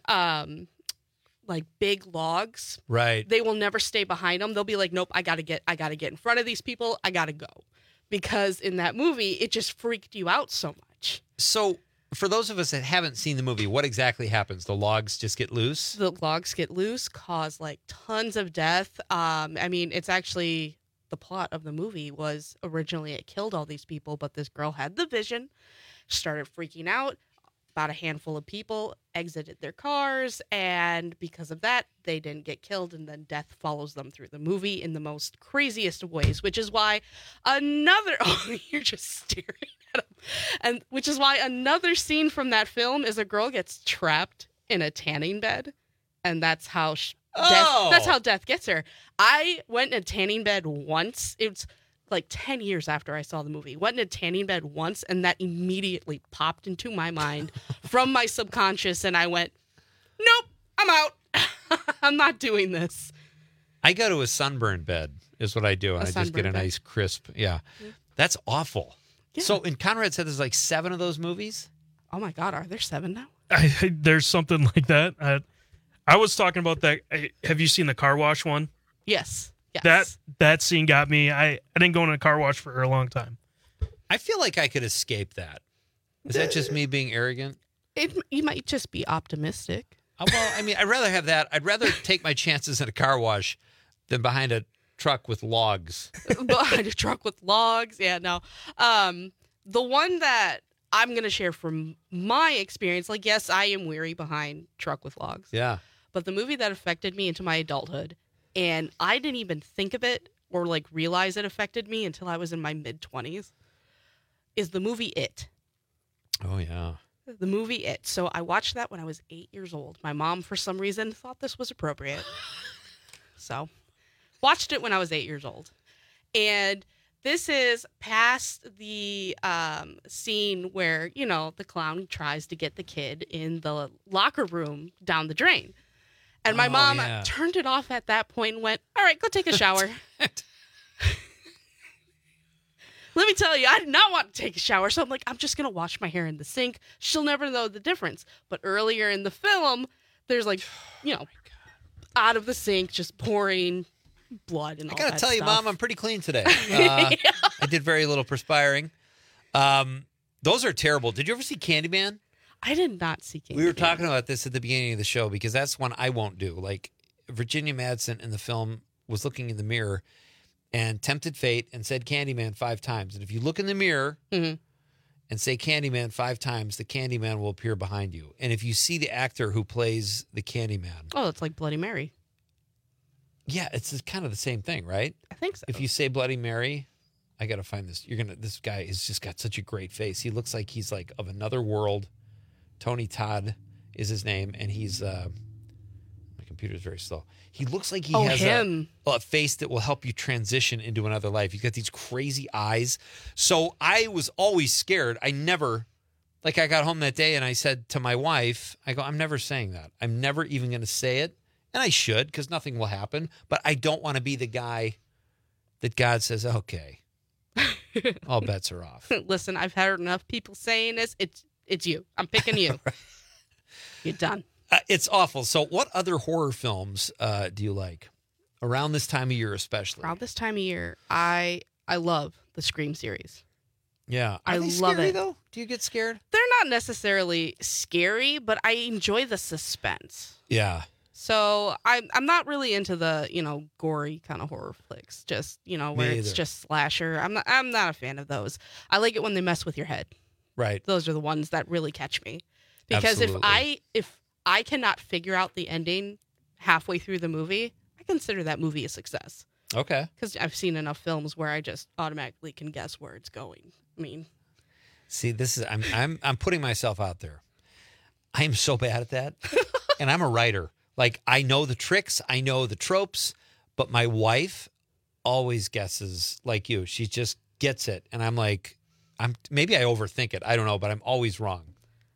like big logs. Right. They will never stay behind them. They'll be like, nope, I gotta get in front of these people. I gotta go. Because in that movie, it just freaked you out so much. So for those of us that haven't seen the movie, what exactly happens? The logs just get loose? The logs get loose, cause like tons of death. I mean, it's actually the plot of the movie was originally it killed all these people, but this girl had the vision, started freaking out. About a handful of people exited their cars, and because of that, they didn't get killed, and then death follows them through the movie in the most craziest of ways, which is why you're just staring at him. And which is why another scene from that film is a girl gets trapped in a tanning bed, and that's how death gets her. I went in a tanning bed once. It's like 10 years after I saw the movie. Went in a tanning bed once, and that immediately popped into my mind from my subconscious, and I went, nope, I'm out. I'm not doing this. I go to a sunburn bed is what I do, and I just get a nice crisp. Yeah. That's awful. Yeah. So, and Conrad said there's like 7 of those movies? Oh my God, are there 7 now? There's something like that. I was talking about that. Have you seen the car wash one? Yes. Yes. That scene got me. I didn't go in a car wash for a long time. I feel like I could escape that. Is that just me being arrogant? You might just be optimistic. Well, I mean, I'd rather have that. I'd rather take my chances in a car wash than behind a truck with logs. Behind a truck with logs? Yeah, no. The one that I'm going to share from my experience, like, yes, I am weary behind truck with logs. Yeah. But the movie that affected me into my adulthood, and I didn't even think of it or like realize it affected me until I was in my mid-20s, is the movie It. Oh, yeah. The movie It. So I watched that when I was 8 years old. My mom, for some reason, thought this was appropriate. So watched it when I was 8 years old. And this is past the scene where, you know, the clown tries to get the kid in the locker room down the drain. And my mom turned it off at that point and went, all right, go take a shower. Let me tell you, I did not want to take a shower. So I'm like, I'm just going to wash my hair in the sink. She'll never know the difference. But earlier in the film, there's like, you know, out of the sink, just pouring blood and all that I got to tell you, stuff. Mom, I'm pretty clean today. I did very little perspiring. Those are terrible. Did you ever see Candyman? I did not see Candyman. We were talking about this at the beginning of the show because that's one I won't do. Like, Virginia Madsen in the film was looking in the mirror and tempted fate and said Candyman 5 times. And if you look in the mirror and say Candyman 5 times, the Candyman will appear behind you. And if you see the actor who plays the Candyman. Oh, it's like Bloody Mary. Yeah, it's kind of the same thing, right? I think so. If you say Bloody Mary, I got to find this. This guy has just got such a great face. He looks like he's like of another world. Tony Todd is his name, and he's my computer's very slow. He looks like he has a face that will help you transition into another life. He's got these crazy eyes. So I was always scared. I got home that day and I said to my wife, I go, I'm never saying that. I'm never even going to say it. And I should, because nothing will happen. But I don't want to be the guy that God says, okay, all bets are off. Listen, I've heard enough people saying this. It's you. I'm picking you. Right. You're done. It's awful. So what other horror films do you like? Around this time of year especially. Around this time of year, I love the Scream series. Yeah. I love scary, it. Though? Do you get scared? They're not necessarily scary, but I enjoy the suspense. Yeah. So I'm not really into the, you know, gory kind of horror flicks. Just, you know, where it's just slasher. I'm not a fan of those. I like it when they mess with your head. Right. Those are the ones that really catch me. Because if I cannot figure out the ending halfway through the movie, I consider that movie a success. Okay. Because I've seen enough films where I just automatically can guess where it's going. I mean, see, this is I'm putting myself out there. I am so bad at that, and I'm a writer. Like, I know the tricks, I know the tropes, but my wife always guesses like you. She just gets it, and I'm like, maybe I overthink it. I don't know, but I'm always wrong.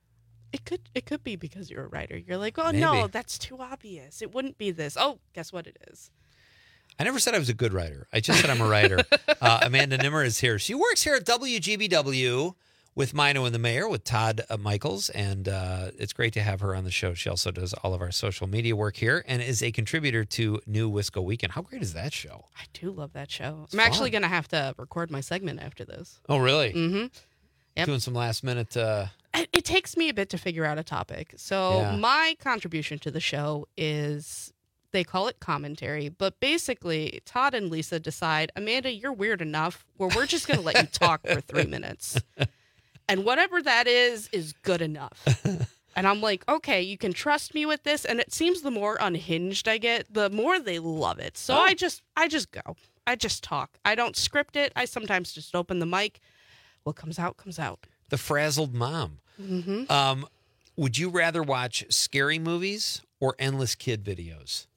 It could be because you're a writer. You're like, oh Maybe. no, that's too obvious. It wouldn't be this. Oh, guess what it is. I never said I was a good writer. I just said I'm a writer. Amanda Nimmer is here. She works here at WGBW with Mino and the Mayor, with Todd Michaels, and it's great to have her on the show. She also does all of our social media work here and is a contributor to New Wisco Weekend. How great is that show? I do love that show. It's I'm actually fun. going to have to record my segment after this. Oh, really? Mm-hmm. Yep. Doing some last minute. It takes me a bit to figure out a topic. So Yeah. my contribution to the show is, they call it commentary, but basically Todd and Lisa decide, Amanda, you're weird enough where we're just going to let you talk for 3 minutes. And whatever that is good enough. And I'm like, okay, you can trust me with this. And it seems the more unhinged I get, the more they love it. So I just go. I just talk. I don't script it. I sometimes just open the mic. What comes out, comes out. The Frazzled Mom. Mm-hmm. Would you rather watch scary movies or endless kid videos?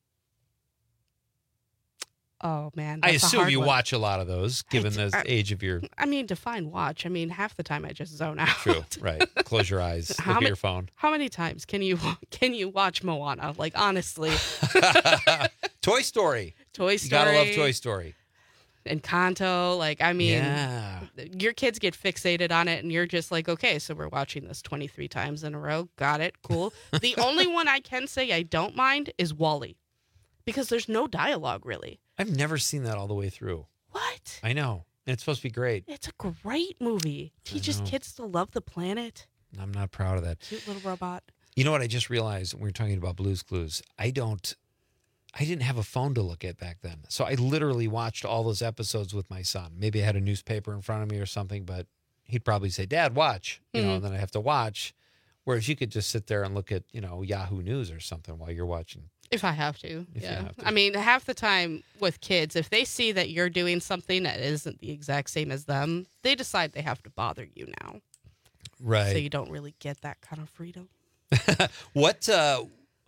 Oh, man. I that's a assume hard you one. watch a lot of those, given the age of your... I mean, define watch. I mean, half the time I just zone out. True, right. Close your eyes, look at your phone. How many times can you watch Moana? Like, honestly. Toy Story. Toy Story. You gotta love Toy Story. Encanto. Like, I mean, Yeah. your kids get fixated on it, and you're just like, okay, so we're watching this 23 times in a row. Got it. Cool. The only one I can say I don't mind is WALL-E, because there's no dialogue, really. I've never seen that all the way through. What? I know. And it's supposed to be great. It's a great movie. Teaches know. kids to love the planet. I'm not proud of that. Cute little robot. You know what I just realized when we were talking about Blue's Clues? I didn't have a phone to look at back then. So I literally watched all those episodes with my son. Maybe I had a newspaper in front of me or something, but he'd probably say, Dad, watch. You know, and then I have to watch. Whereas you could just sit there and look at, Yahoo News or something while you're watching. If I have to. If you Yeah. have to. I mean, half the time with kids, if they see that you're doing something that isn't the exact same as them, they decide they have to bother you now. Right. So you don't really get that kind of freedom. What do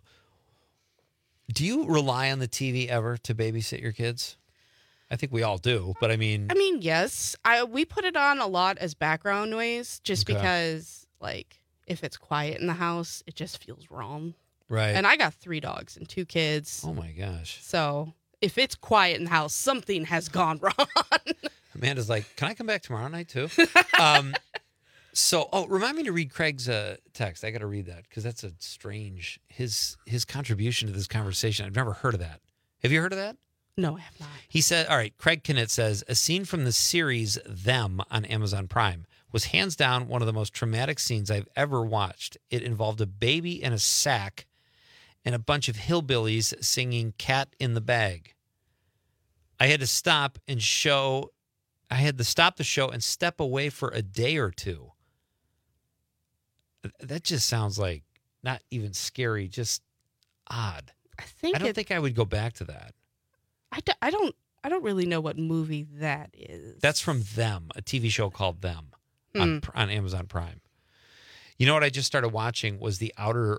you rely on the TV ever to babysit your kids? I think we all do, but I mean, Yes. We put it on a lot as background noise just Okay. because, like, if it's quiet in the house, it just feels wrong. right. And I got 3 dogs and 2 kids. Oh my gosh. So if it's quiet in the house, something has gone wrong. Amanda's like, can I come back tomorrow night too? Remind me to read Craig's text. I got to read that because that's a strange, his contribution to this conversation. I've never heard of that. Have you heard of that? No, I have not. He said, all right, Craig Kinnett says, a scene from the series Them on Amazon Prime was hands down one of the most traumatic scenes I've ever watched. It involved a baby in a sack and a bunch of hillbillies singing Cat in the Bag. I had to stop the show and step away for a day or two. That just sounds like not even scary, just odd. I don't think I would go back to that. I don't really know what movie that is. That's from Them, a TV show called Them on Amazon Prime. You know what I just started watching was the Outer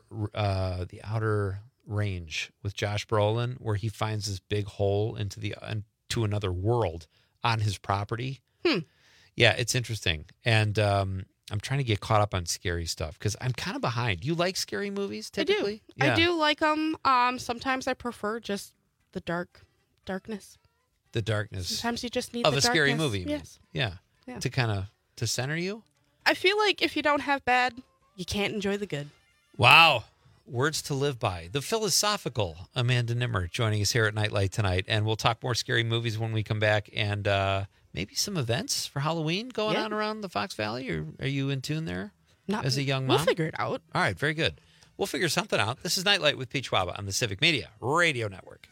Range with Josh Brolin, where he finds this big hole into another world on his property. Yeah, it's interesting, and I'm trying to get caught up on scary stuff because I'm kind of behind. You like scary movies typically? I do like them. Sometimes I prefer just the darkness. The darkness. Sometimes you just need of the a scary darkness. movie. you mean? Yes. Yeah. To kind of to center you. I feel like if you don't have bad, you can't enjoy the good. Wow. Words to live by. The philosophical Amanda Nimmer joining us here at Nightlight tonight. And we'll talk more scary movies when we come back and maybe some events for Halloween going on around the Fox Valley. Or are you in tune there as a young mom? We'll figure it out. All right. Very good. We'll figure something out. This is Nightlight with Pete Schwaba on the Civic Media Radio Network.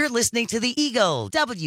You're listening to the Eagle,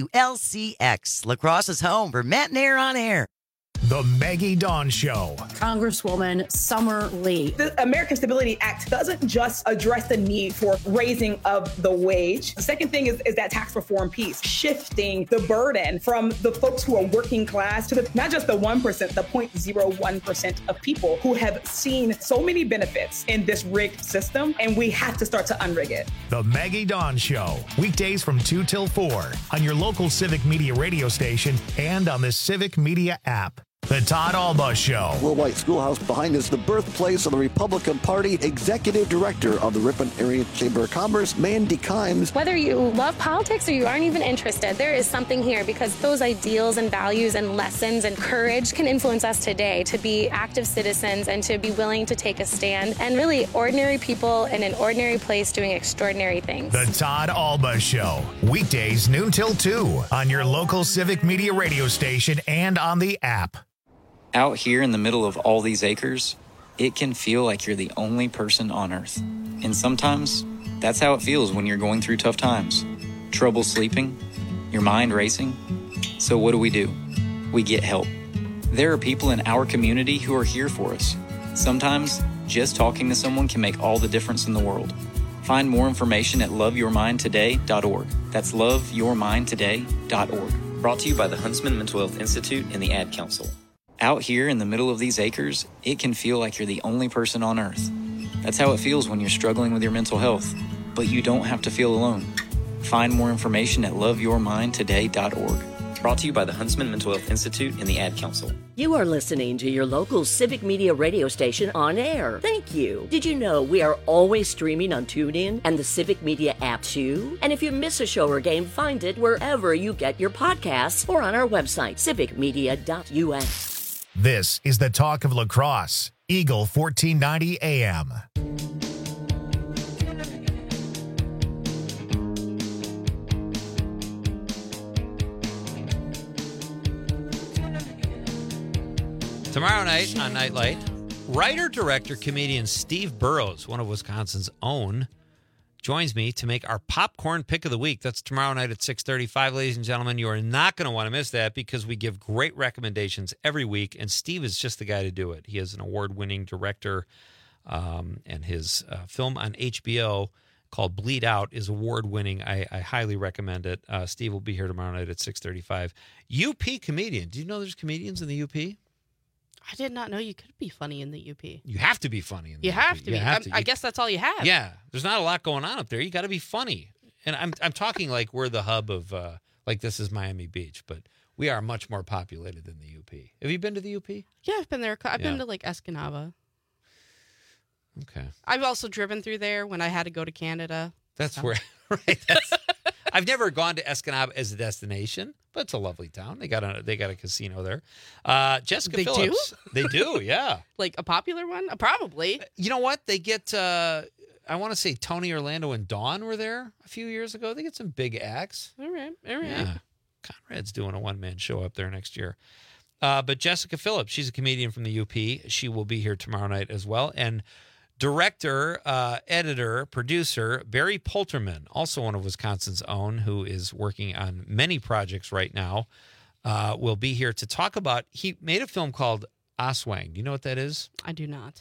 WLCX, La Crosse's home for Matt and Air on Air. The Maggie Dawn Show. Congresswoman Summer Lee. The American Stability Act doesn't just address the need for raising of the wage. The second thing is that tax reform piece, shifting the burden from the folks who are working class to not just the 1%, the 0.01% of people who have seen so many benefits in this rigged system, and we have to start to unrig it. The Maggie Dawn Show. Weekdays from 2 till 4 on your local Civic Media radio station and on the Civic Media app. The Todd Alba Show. Will White Schoolhouse behind is the birthplace of the Republican Party. Executive Director of the Ripon Area Chamber of Commerce, Mandy Kimes. Whether you love politics or you aren't even interested, there is something here because those ideals and values and lessons and courage can influence us today to be active citizens and to be willing to take a stand and really ordinary people in an ordinary place doing extraordinary things. The Todd Alba Show. Weekdays noon till 2 on your local Civic Media radio station and on the app. Out here in the middle of all these acres, it can feel like you're the only person on Earth. And sometimes, that's how it feels when you're going through tough times. Trouble sleeping, your mind racing. So what do? We get help. There are people in our community who are here for us. Sometimes, just talking to someone can make all the difference in the world. Find more information at loveyourmindtoday.org. That's loveyourmindtoday.org. Brought to you by the Huntsman Mental Health Institute and the Ad Council. Out here in the middle of these acres, it can feel like you're the only person on Earth. That's how it feels when you're struggling with your mental health. But you don't have to feel alone. Find more information at loveyourmindtoday.org. Brought to you by the Huntsman Mental Health Institute and the Ad Council. You are listening to your local Civic Media radio station on air. Thank you. Did you know we are always streaming on TuneIn and the Civic Media app too? And if you miss a show or game, find it wherever you get your podcasts or on our website, civicmedia.us. This is the Talk of La Crosse, Eagle 1490 AM. Tomorrow night on Nightlight, writer-director comedian Steve Burrows, one of Wisconsin's own, joins me to make our popcorn pick of the week. That's tomorrow night at 6:35, ladies and gentlemen. You are not going to want to miss that because we give great recommendations every week, and Steve is just the guy to do it. He is an award-winning director, and his film on HBO called Bleed Out is award-winning. I highly recommend it. Steve will be here tomorrow night at 6:35. UP comedian. Do you know there's comedians in the UP? I did not know you could be funny in the UP. You have to be funny in the UP. Have to be. I guess that's all you have. Yeah, there's not a lot going on up there. You got to be funny. And I'm talking like we're the hub of, like this is Miami Beach, but we are much more populated than the UP. Have you been to the UP? Yeah, I've been there. I've been to like Escanaba. Okay. I've also driven through there when I had to go to Canada. That's where, right? I've never gone to Escanaba as a destination, but it's a lovely town. They got a casino there. Jessica Phillips. They do, yeah. Like a popular one? Probably. You know what? They get, I want to say Tony Orlando and Dawn were there a few years ago. They get some big acts. All right. Yeah. Conrad's doing a one-man show up there next year. But Jessica Phillips, she's a comedian from the UP. She will be here tomorrow night as well. And director, editor, producer, Barry Polterman, also one of Wisconsin's own, who is working on many projects right now, will be here to talk about, he made a film called Aswang. Do you know what that is? I do not.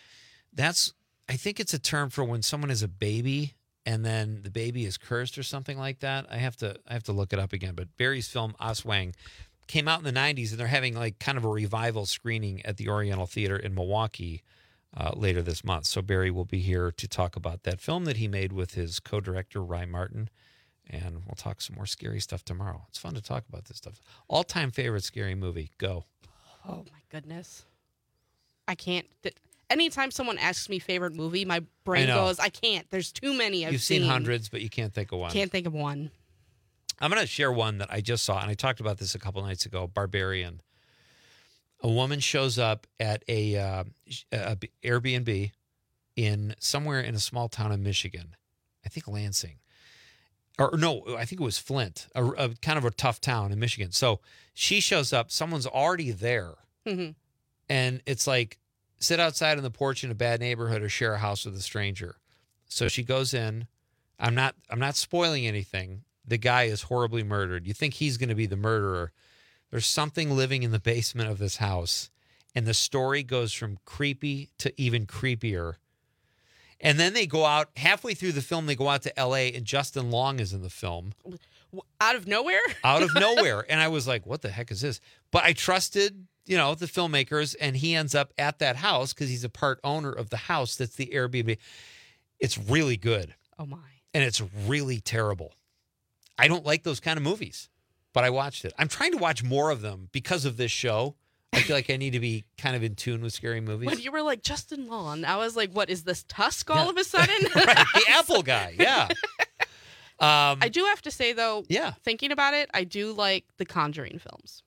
I think it's a term for when someone is a baby and then the baby is cursed or something like that. I have to look it up again. But Barry's film Aswang came out in the 90s, and they're having like kind of a revival screening at the Oriental Theater in Milwaukee later this month. So Barry will be here to talk about that film that he made with his co-director, Rye Martin. And we'll talk some more scary stuff tomorrow. It's fun to talk about this stuff. All-time favorite scary movie. Go. Oh, my goodness. I can't. Anytime someone asks me favorite movie, my brain goes, I can't. There's too many I've seen. You've seen hundreds, but you can't think of one. Can't think of one. I'm going to share one that I just saw, and I talked about this a couple nights ago, Barbarian. A woman shows up at a Airbnb in somewhere in a small town in Michigan. I think Lansing. Or no, I think it was Flint, a kind of a tough town in Michigan. So she shows up, someone's already there. Mm-hmm. And it's like, sit outside on the porch in a bad neighborhood or share a house with a stranger. So she goes in. I'm not spoiling anything. The guy is horribly murdered. You think he's going to be the murderer. There's something living in the basement of this house, and the story goes from creepy to even creepier. And then they go out, halfway through the film, they go out to L.A., and Justin Long is in the film. Out of nowhere? Out of nowhere. And I was like, what the heck is this? But I trusted, the filmmakers, and he ends up at that house because he's a part owner of the house that's the Airbnb. It's really good. Oh, my. And it's really terrible. I don't like those kind of movies, but I watched it. I'm trying to watch more of them because of this show. I feel like I need to be kind of in tune with scary movies. When you were like, Justin Long, I was like, what is this Tusk all of a sudden? Right, the Apple guy, yeah. I do have to say, though, yeah, thinking about it, I do like the Conjuring films.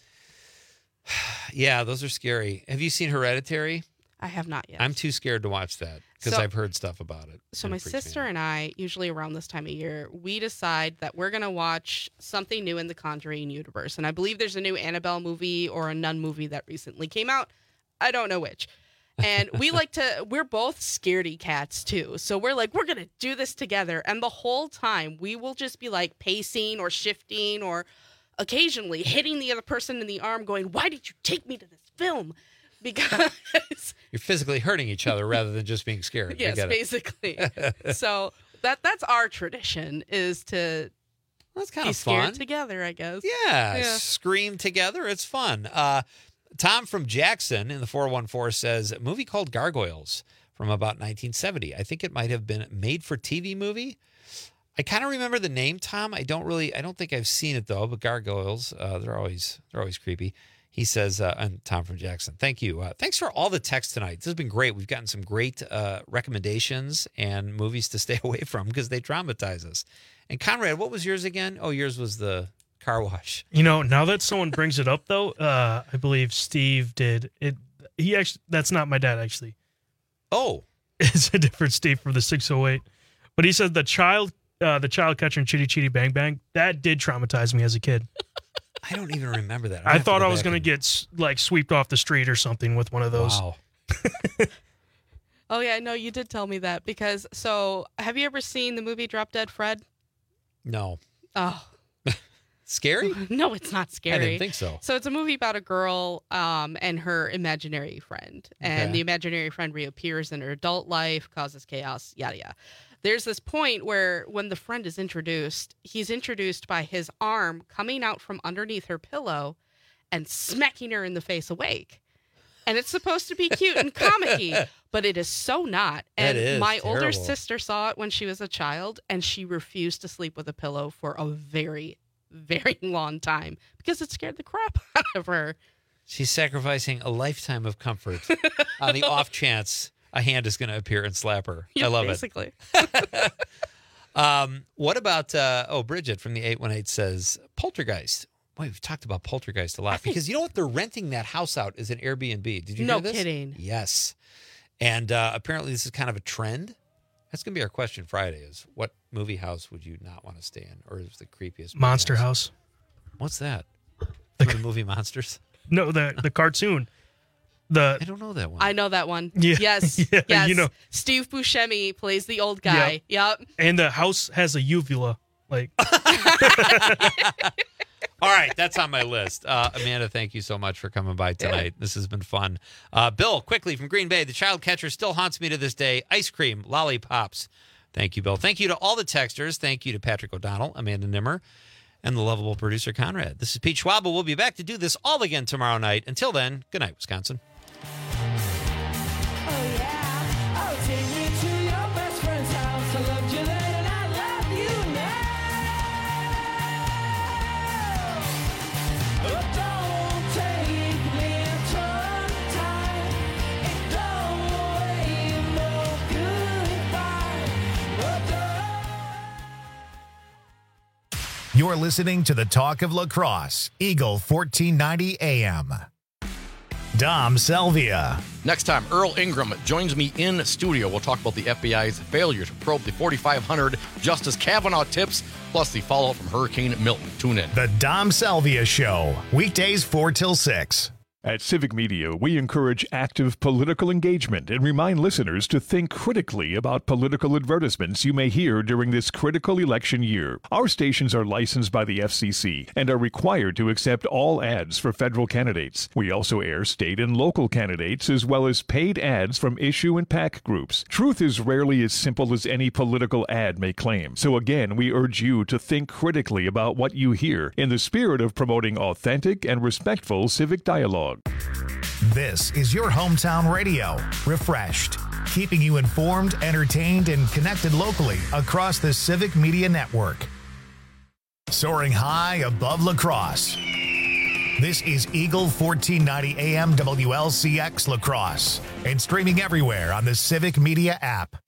Yeah, those are scary. Have you seen Hereditary? I have not yet. I'm too scared to watch that because I've heard stuff about it. So my sister and I, usually around this time of year, we decide that we're going to watch something new in the Conjuring universe. And I believe there's a new Annabelle movie or a Nun movie that recently came out. I don't know which. And we're both scaredy cats too. So we're like, we're going to do this together. And the whole time we will just be like pacing or shifting or occasionally hitting the other person in the arm going, why did you take me to this film? Because you're physically hurting each other rather than just being scared. Yes, basically. So that's our tradition is to that's kind be of scared fun together, I guess. Yeah, scream together. It's fun. Tom from Jackson in the 414 says a movie called Gargoyles from about 1970. I think it might have been a made-for-TV movie. I kind of remember the name, Tom. I don't think I've seen it though. But Gargoyles, they're always creepy. He says, and Tom from Jackson, thank you. Thanks for all the text tonight. This has been great. We've gotten some great recommendations and movies to stay away from because they traumatize us. And Conrad, what was yours again? Oh, yours was the car wash. Now that someone brings it up, though, I believe Steve did it. He actually, that's not my dad, actually. Oh. It's a different Steve from the 608. But he said the child catcher in Chitty Chitty Bang Bang, that did traumatize me as a kid. I don't even remember that. I thought I was going to get swept off the street or something with one of those. Wow. Oh, yeah, no, you did tell me that because, have you ever seen the movie Drop Dead Fred? No. Oh. Scary? No, it's not scary. I didn't think so. So it's a movie about a girl and her imaginary friend. And the imaginary friend reappears in her adult life, causes chaos, yada, yada. There's this point where when the friend is introduced, he's introduced by his arm coming out from underneath her pillow and smacking her in the face awake. And it's supposed to be cute and comic-y, but it is so not. And my older sister saw it when she was a child, and she refused to sleep with a pillow for a very, very long time because it scared the crap out of her. She's sacrificing a lifetime of comfort on the off chance a hand is going to appear and slap her. Yeah, I love basically. it. What about, Bridget from the 818 says, Poltergeist. Boy, we've talked about Poltergeist a lot because you know what? They're renting that house out as an Airbnb. Did you hear this? No kidding. Yes. And apparently this is kind of a trend. That's going to be our question Friday is what movie house would you not want to stay in or is the creepiest? Monster house. What's that? The movie Monsters? No, the cartoon. I don't know that one. I know that one. Yeah. Yes. Yeah, yes. Steve Buscemi plays the old guy. Yep. And the house has a uvula. All right, that's on my list. Amanda, thank you so much for coming by tonight. This has been fun. Bill, quickly from Green Bay, the child catcher still haunts me to this day. Ice cream, lollipops. Thank you, Bill. Thank you to all the texters. Thank you to Patrick O'Donnell, Amanda Nimmer, and the lovable producer, Conrad. This is Pete Schwab. We'll be back to do this all again tomorrow night. Until then, good night, Wisconsin. You're listening to the Talk of Lacrosse, Eagle 1490 AM. Dom Selvia. Next time, Earl Ingram joins me in studio. We'll talk about the FBI's failure to probe the 4,500 Justice Kavanaugh tips, plus the follow-up from Hurricane Milton. Tune in. The Dom Selvia Show, weekdays 4 till 6. At Civic Media, we encourage active political engagement and remind listeners to think critically about political advertisements you may hear during this critical election year. Our stations are licensed by the FCC and are required to accept all ads for federal candidates. We also air state and local candidates as well as paid ads from issue and PAC groups. Truth is rarely as simple as any political ad may claim. So again, we urge you to think critically about what you hear in the spirit of promoting authentic and respectful civic dialogue. This is your hometown radio, refreshed, keeping you informed, entertained, and connected locally across the Civic Media Network. Soaring high above La Crosse. This is Eagle 1490 AM WLCX La Crosse and streaming everywhere on the Civic Media app.